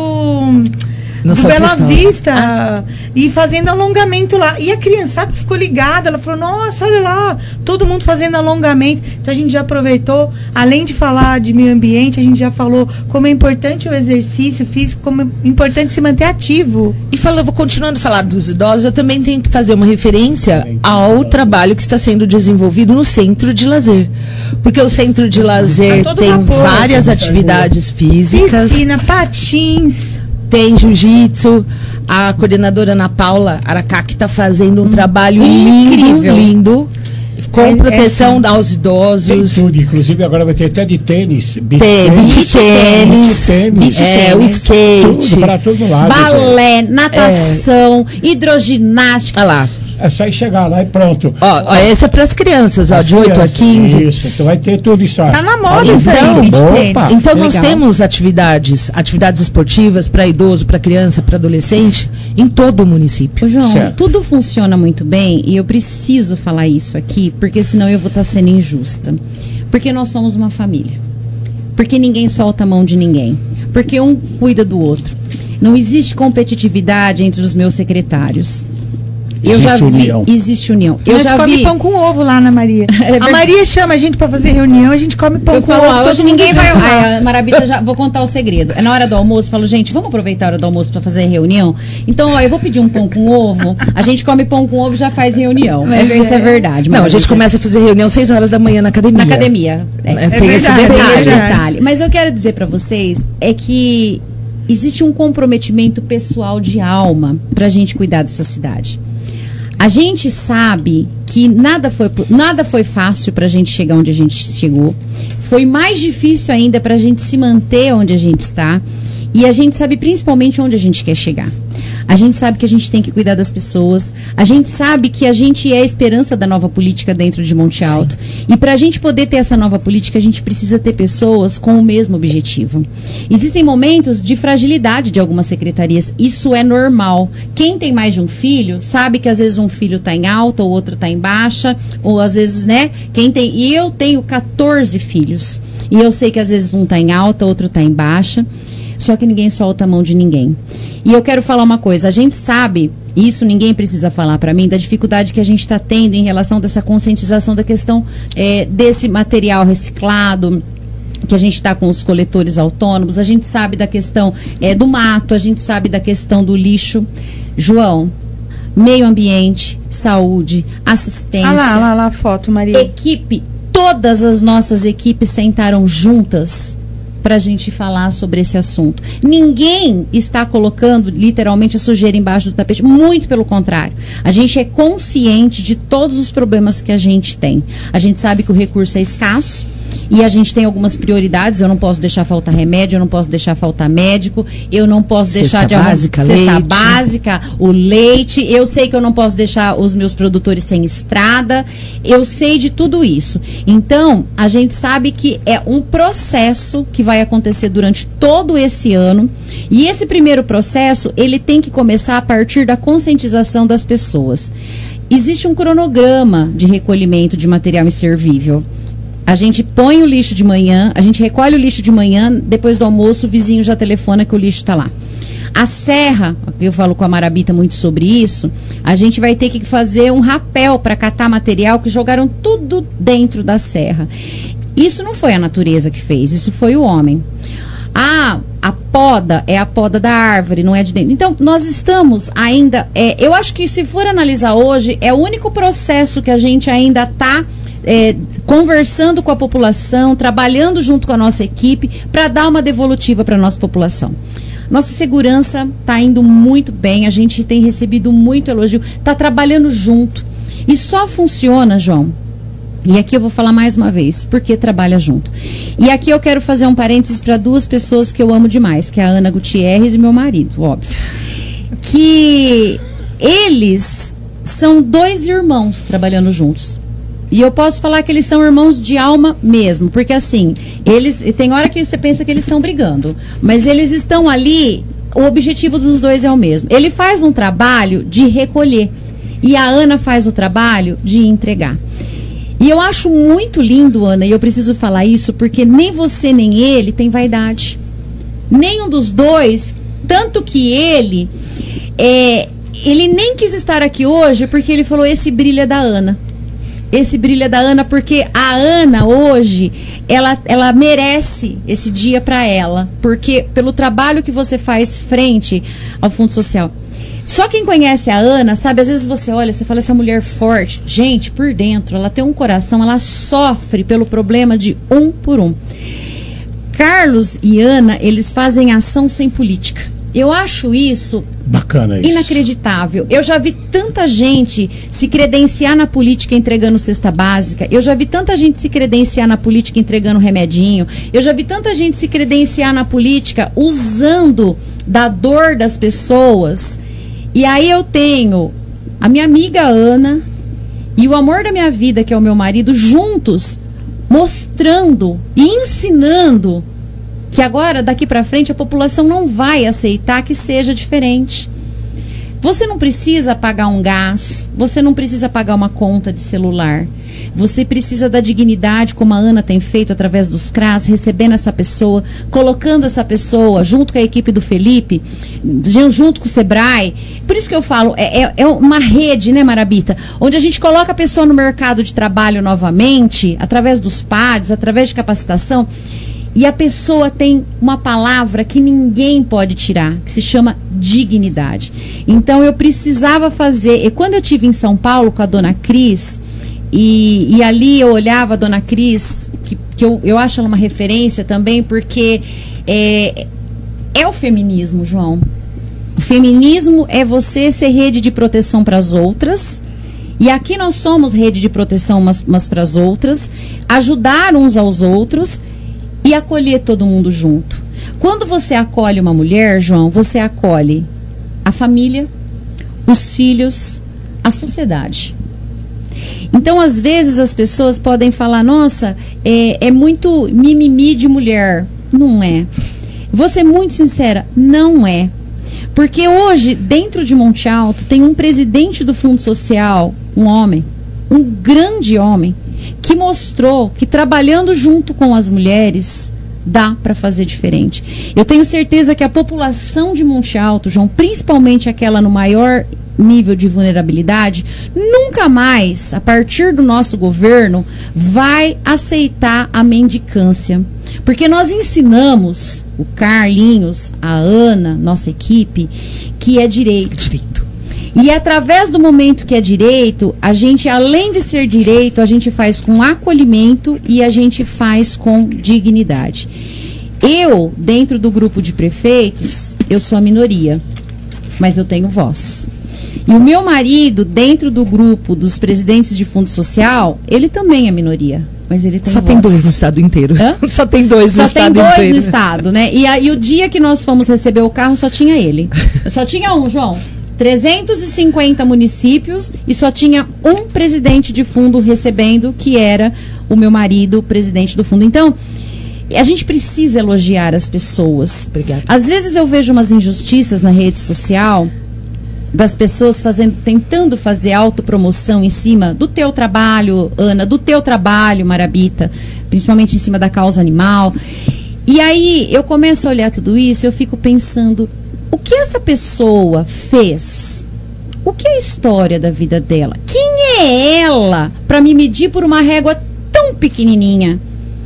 do Bela Vista e fazendo alongamento lá. E a criançada ficou ligada, ela falou, nossa, olha lá, todo mundo fazendo alongamento. Então a gente já aproveitou, além de falar de meio ambiente, a gente já falou como é importante o exercício físico, como é importante se manter ativo. E vou continuando a falar dos idosos, eu também tenho que fazer uma referência ao trabalho que está sendo desenvolvido no centro de lazer. Porque o centro de lazer tem várias atividades físicas. Piscina, patins, tem jiu-jitsu, a coordenadora Ana Paula Aracá, que está fazendo um trabalho lindo, com proteção aos idosos. Tem tudo, inclusive agora vai ter até de tênis, beach tênis, o skate, tudo para todo lado. Balé, natação, hidroginástica. Olha lá. É só ir chegar lá e pronto. Ó, esse é para as crianças, de 8 a 15. Isso, então vai ter tudo isso. Tá na moda então nós temos atividades esportivas para idoso, para criança, para adolescente, em todo o município. João, tudo funciona muito bem e eu preciso falar isso aqui, porque senão eu vou estar sendo injusta. Porque nós somos uma família. Porque ninguém solta a mão de ninguém. Porque um cuida do outro. Não existe competitividade entre os meus secretários. Existe união. Nós come pão com ovo lá na Maria. A Maria chama a gente pra fazer reunião, a gente come pão com ovo. Hoje ninguém vai arrumar. Marabita, já vou contar o segredo. É na hora do almoço, falo, gente, vamos aproveitar a hora do almoço pra fazer reunião? Então, eu vou pedir um pão com ovo, a gente come pão com ovo e já faz reunião. Isso é verdade. Não, a gente começa a fazer reunião 6 horas da manhã na academia. Na academia. Tem esse detalhe. Mas eu quero dizer pra vocês, é que existe um comprometimento pessoal de alma pra gente cuidar dessa cidade. A gente sabe que nada foi fácil para a gente chegar onde a gente chegou. Foi mais difícil ainda para a gente se manter onde a gente está. E a gente sabe principalmente onde a gente quer chegar. A gente sabe que a gente tem que cuidar das pessoas. A gente sabe que a gente é a esperança da nova política dentro de Monte Alto. Sim. E para a gente poder ter essa nova política, a gente precisa ter pessoas com o mesmo objetivo. Existem momentos de fragilidade de algumas secretarias. Isso é normal. Quem tem mais de um filho, sabe que às vezes um filho está em alta, o outro está em baixa. Ou às vezes, né? E eu tenho 14 filhos. E eu sei que às vezes um está em alta, outro está em baixa. Só que ninguém solta a mão de ninguém. E eu quero falar uma coisa, a gente sabe, isso ninguém precisa falar para mim, da dificuldade que a gente está tendo em relação dessa conscientização da questão desse material reciclado, que a gente está com os coletores autônomos, a gente sabe da questão do mato, a gente sabe da questão do lixo. João, meio ambiente, saúde, assistência. Olha lá a foto, Maria. Equipe, todas as nossas equipes sentaram juntas para a gente falar sobre esse assunto. Ninguém está colocando literalmente a sujeira embaixo do tapete, muito pelo contrário. A gente é consciente de todos os problemas que a gente tem. A gente sabe que o recurso é escasso e a gente tem algumas prioridades. Eu não posso deixar faltar remédio, eu não posso deixar faltar médico, eu não posso deixar de cesta básica, o leite. Eu sei que eu não posso deixar os meus produtores sem estrada. Eu sei de tudo isso. Então, a gente sabe que é um processo que vai acontecer durante todo esse ano. E esse primeiro processo, ele tem que começar a partir da conscientização das pessoas. Existe um cronograma de recolhimento de material inservível. A gente põe o lixo de manhã, a gente recolhe o lixo de manhã, depois do almoço o vizinho já telefona que o lixo está lá. A serra, eu falo com a Marabita muito sobre isso, a gente vai ter que fazer um rapel para catar material que jogaram tudo dentro da serra. Isso não foi a natureza que fez, isso foi o homem. A poda é a poda da árvore, não é de dentro. Então, nós estamos ainda... eu acho que se for analisar hoje, é o único processo que a gente ainda está conversando com a população, trabalhando junto com a nossa equipe, para dar uma devolutiva para a nossa população. Nossa segurança está indo muito bem, a gente tem recebido muito elogio, está trabalhando junto. E só funciona, João, e aqui eu vou falar mais uma vez, porque trabalha junto. E aqui eu quero fazer um parênteses para duas pessoas que eu amo demais, que é a Ana Gutierrez e meu marido, óbvio. Que eles são 2 irmãos trabalhando juntos. E eu posso falar que eles são irmãos de alma mesmo, porque assim, tem hora que você pensa que eles estão brigando, mas eles estão ali, o objetivo dos dois é o mesmo. Ele faz um trabalho de recolher e a Ana faz o trabalho de entregar. E eu acho muito lindo, Ana, e eu preciso falar isso, porque nem você nem ele tem vaidade. Nenhum dos dois, tanto que ele nem quis estar aqui hoje, porque ele falou, esse brilho é da Ana. Esse brilho é da Ana, porque a Ana hoje, ela merece esse dia para ela, porque pelo trabalho que você faz frente ao Fundo Social. Só quem conhece a Ana, sabe, às vezes você olha, você fala, essa mulher forte. Gente, por dentro, ela tem um coração, ela sofre pelo problema de um por um. Carlos e Ana, eles fazem ação sem política. Eu acho isso bacana, isso. Inacreditável. Eu já vi tanta gente se credenciar na política entregando cesta básica. Eu já vi tanta gente se credenciar na política entregando remedinho. Eu já vi tanta gente se credenciar na política usando da dor das pessoas. E aí eu tenho a minha amiga Ana e o amor da minha vida, que é o meu marido, juntos, mostrando e ensinando que agora, daqui para frente, a população não vai aceitar que seja diferente. Você não precisa pagar um gás, você não precisa pagar uma conta de celular. Você precisa da dignidade, como a Ana tem feito através dos CRAS, recebendo essa pessoa, colocando essa pessoa junto com a equipe do Felipe, junto com o Sebrae. Por isso que eu falo, é uma rede, né, Marabita? Onde a gente coloca a pessoa no mercado de trabalho novamente, através dos PADs, através de capacitação. E a pessoa tem uma palavra que ninguém pode tirar, que se chama dignidade. Então eu precisava fazer, e quando eu estive em São Paulo com a dona Cris, e ali eu olhava a dona Cris, que eu acho ela uma referência também, porque é o feminismo, João. O feminismo é você ser rede de proteção para as outras, e aqui nós somos rede de proteção umas para as outras, ajudar uns aos outros, e acolher todo mundo junto. Quando você acolhe uma mulher, João, você acolhe a família, os filhos, a sociedade. Então, às vezes, as pessoas podem falar, nossa, é muito mimimi de mulher. Não é. Vou ser muito sincera, não é. Porque hoje, dentro de Monte Alto, tem um presidente do Fundo Social, um homem, um grande homem, que mostrou que trabalhando junto com as mulheres dá para fazer diferente. Eu tenho certeza que a população de Monte Alto, João, principalmente aquela no maior nível de vulnerabilidade, nunca mais, a partir do nosso governo, vai aceitar a mendicância. Porque nós ensinamos, o Carlinhos, a Ana, nossa equipe, que é direito. E através do momento que é direito, a gente, além de ser direito, a gente faz com acolhimento e a gente faz com dignidade. Eu, dentro do grupo de prefeitos, eu sou a minoria, mas eu tenho voz. E o meu marido, dentro do grupo dos presidentes de fundo social, ele também é minoria, mas ele tem Só voz. tem 2 no estado inteiro. Hã? Só tem 2 no estado inteiro. Só tem 2 no estado, né? E o dia que nós fomos receber o carro, só tinha ele. Só tinha um, João. 350 municípios e só tinha um presidente de fundo recebendo, que era o meu marido, o presidente do fundo. Então, a gente precisa elogiar as pessoas. Obrigada. Às vezes eu vejo umas injustiças na rede social das pessoas tentando fazer autopromoção em cima do teu trabalho, Ana, do teu trabalho, Marabita, principalmente em cima da causa animal. E aí eu começo a olhar tudo isso e eu fico pensando, O que essa pessoa fez? O que é a história da vida dela? Quem é ela para me medir por uma régua tão pequenininha?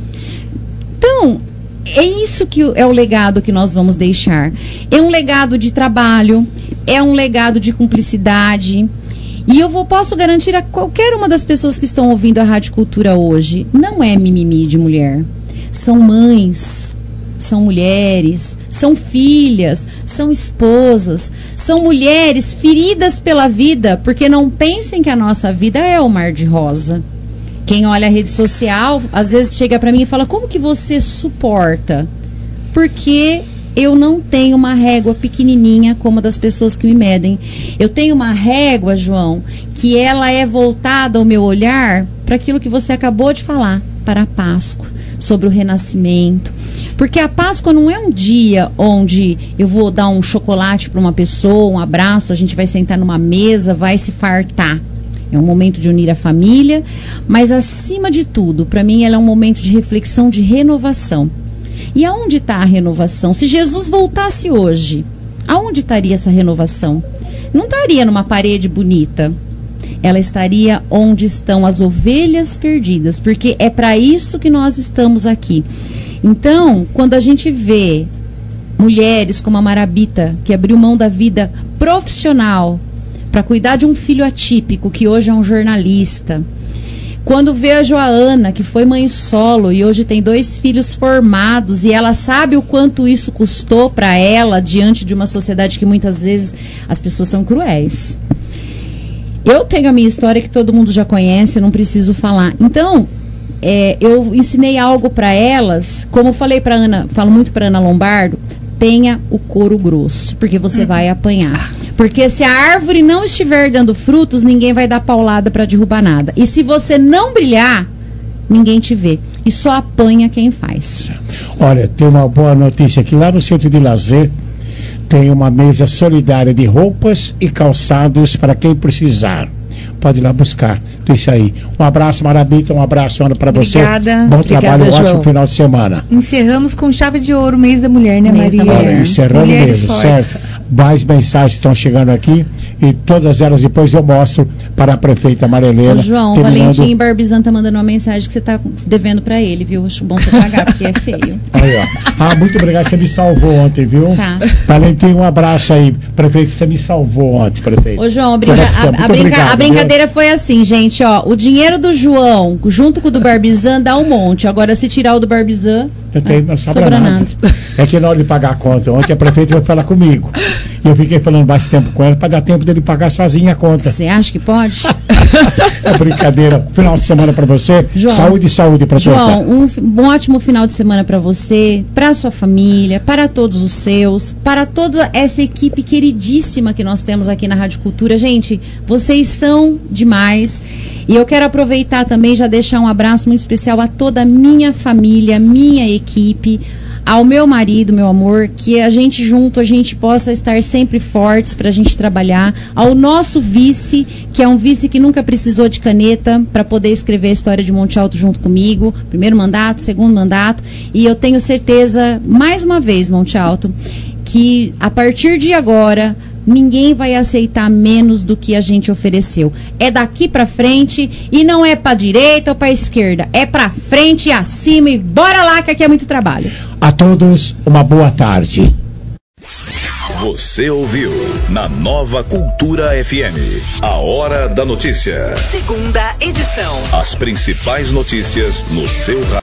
Então, é isso que é o legado que nós vamos deixar. É um legado de trabalho, é um legado de cumplicidade. E eu posso garantir a qualquer uma das pessoas que estão ouvindo a Rádio Cultura hoje, não é mimimi de mulher. São mães, são mulheres, são filhas, são esposas, são mulheres feridas pela vida, porque não pensem que a nossa vida é o mar de rosa. Quem olha a rede social, às vezes chega para mim e fala, como que você suporta? Porque eu não tenho uma régua pequenininha como a das pessoas que me medem. Eu tenho uma régua, João, que ela é voltada, o meu olhar, para aquilo que você acabou de falar, para a Páscoa, sobre o renascimento. Porque a Páscoa não é um dia onde eu vou dar um chocolate para uma pessoa, um abraço, a gente vai sentar numa mesa, vai se fartar. É um momento de unir a família, mas acima de tudo, para mim, ela é um momento de reflexão, de renovação. E aonde está a renovação? Se Jesus voltasse hoje, aonde estaria essa renovação? Não estaria numa parede bonita. Ela estaria onde estão as ovelhas perdidas, porque é para isso que nós estamos aqui. Então, quando a gente vê mulheres como a Marabita, que abriu mão da vida profissional para cuidar de um filho atípico, que hoje é um jornalista. Quando vejo a Ana, que foi mãe solo e hoje tem 2 filhos formados, e ela sabe o quanto isso custou para ela diante de uma sociedade que muitas vezes as pessoas são cruéis. Eu tenho a minha história que todo mundo já conhece, não preciso falar. Então, eu ensinei algo para elas, como eu falei para Ana, falo muito para Ana Lombardo, tenha o couro grosso, porque você vai apanhar. Porque se a árvore não estiver dando frutos, ninguém vai dar paulada para derrubar nada. E se você não brilhar, ninguém te vê. E só apanha quem faz. Olha, tem uma boa notícia aqui. Lá no centro de lazer tem uma mesa solidária de roupas e calçados para quem precisar. Pode ir lá buscar isso aí. Um abraço, Marabita, um abraço, Ana, para você. Obrigada. Bom Obrigada, trabalho, João. ótimo final de semana. Encerramos com chave de ouro o mês da mulher, né, Mês da Maria? mulher. Encerrando Mulheres mesmo, fortes. certo? Mais mensagens estão chegando aqui e todas elas depois eu mostro para a prefeita Marilena. Ô, João, o Valentim Barbizan tá mandando uma mensagem que você tá devendo para ele, viu? Acho bom você pagar, porque é feio. Aí, ó. Muito obrigado, você me salvou ontem, viu? Tá. Valentim, um abraço aí. Prefeito, você me salvou ontem, prefeito. Ô, João, Obrigado, a brincadeira foi assim, gente, ó. O dinheiro do João, junto com o do Barbizan, dá um monte. Agora, se tirar o do Barbizan, não sobra nada. É que na hora de pagar a conta, ontem a prefeita vai falar comigo. E eu fiquei falando mais tempo com ela para dar tempo dele pagar sozinho a conta. Você acha que pode? É brincadeira. Final de semana para você. João, saúde para João, um ótimo final de semana para você, para sua família, para todos os seus, para toda essa equipe queridíssima que nós temos aqui na Rádio Cultura. Gente, vocês são demais. E eu quero aproveitar também, já deixar um abraço muito especial a toda a minha família, minha equipe, ao meu marido, meu amor, que a gente junto, a gente possa estar sempre fortes para a gente trabalhar, ao nosso vice, que é um vice que nunca precisou de caneta para poder escrever a história de Monte Alto junto comigo, primeiro mandato, segundo mandato, e eu tenho certeza, mais uma vez, Monte Alto, que a partir de agora ninguém vai aceitar menos do que a gente ofereceu. É daqui pra frente e não é pra direita ou pra esquerda. É pra frente e acima e bora lá que aqui é muito trabalho. A todos, uma boa tarde. Você ouviu na Nova Cultura FM. A Hora da Notícia. Segunda edição. As principais notícias no seu rádio.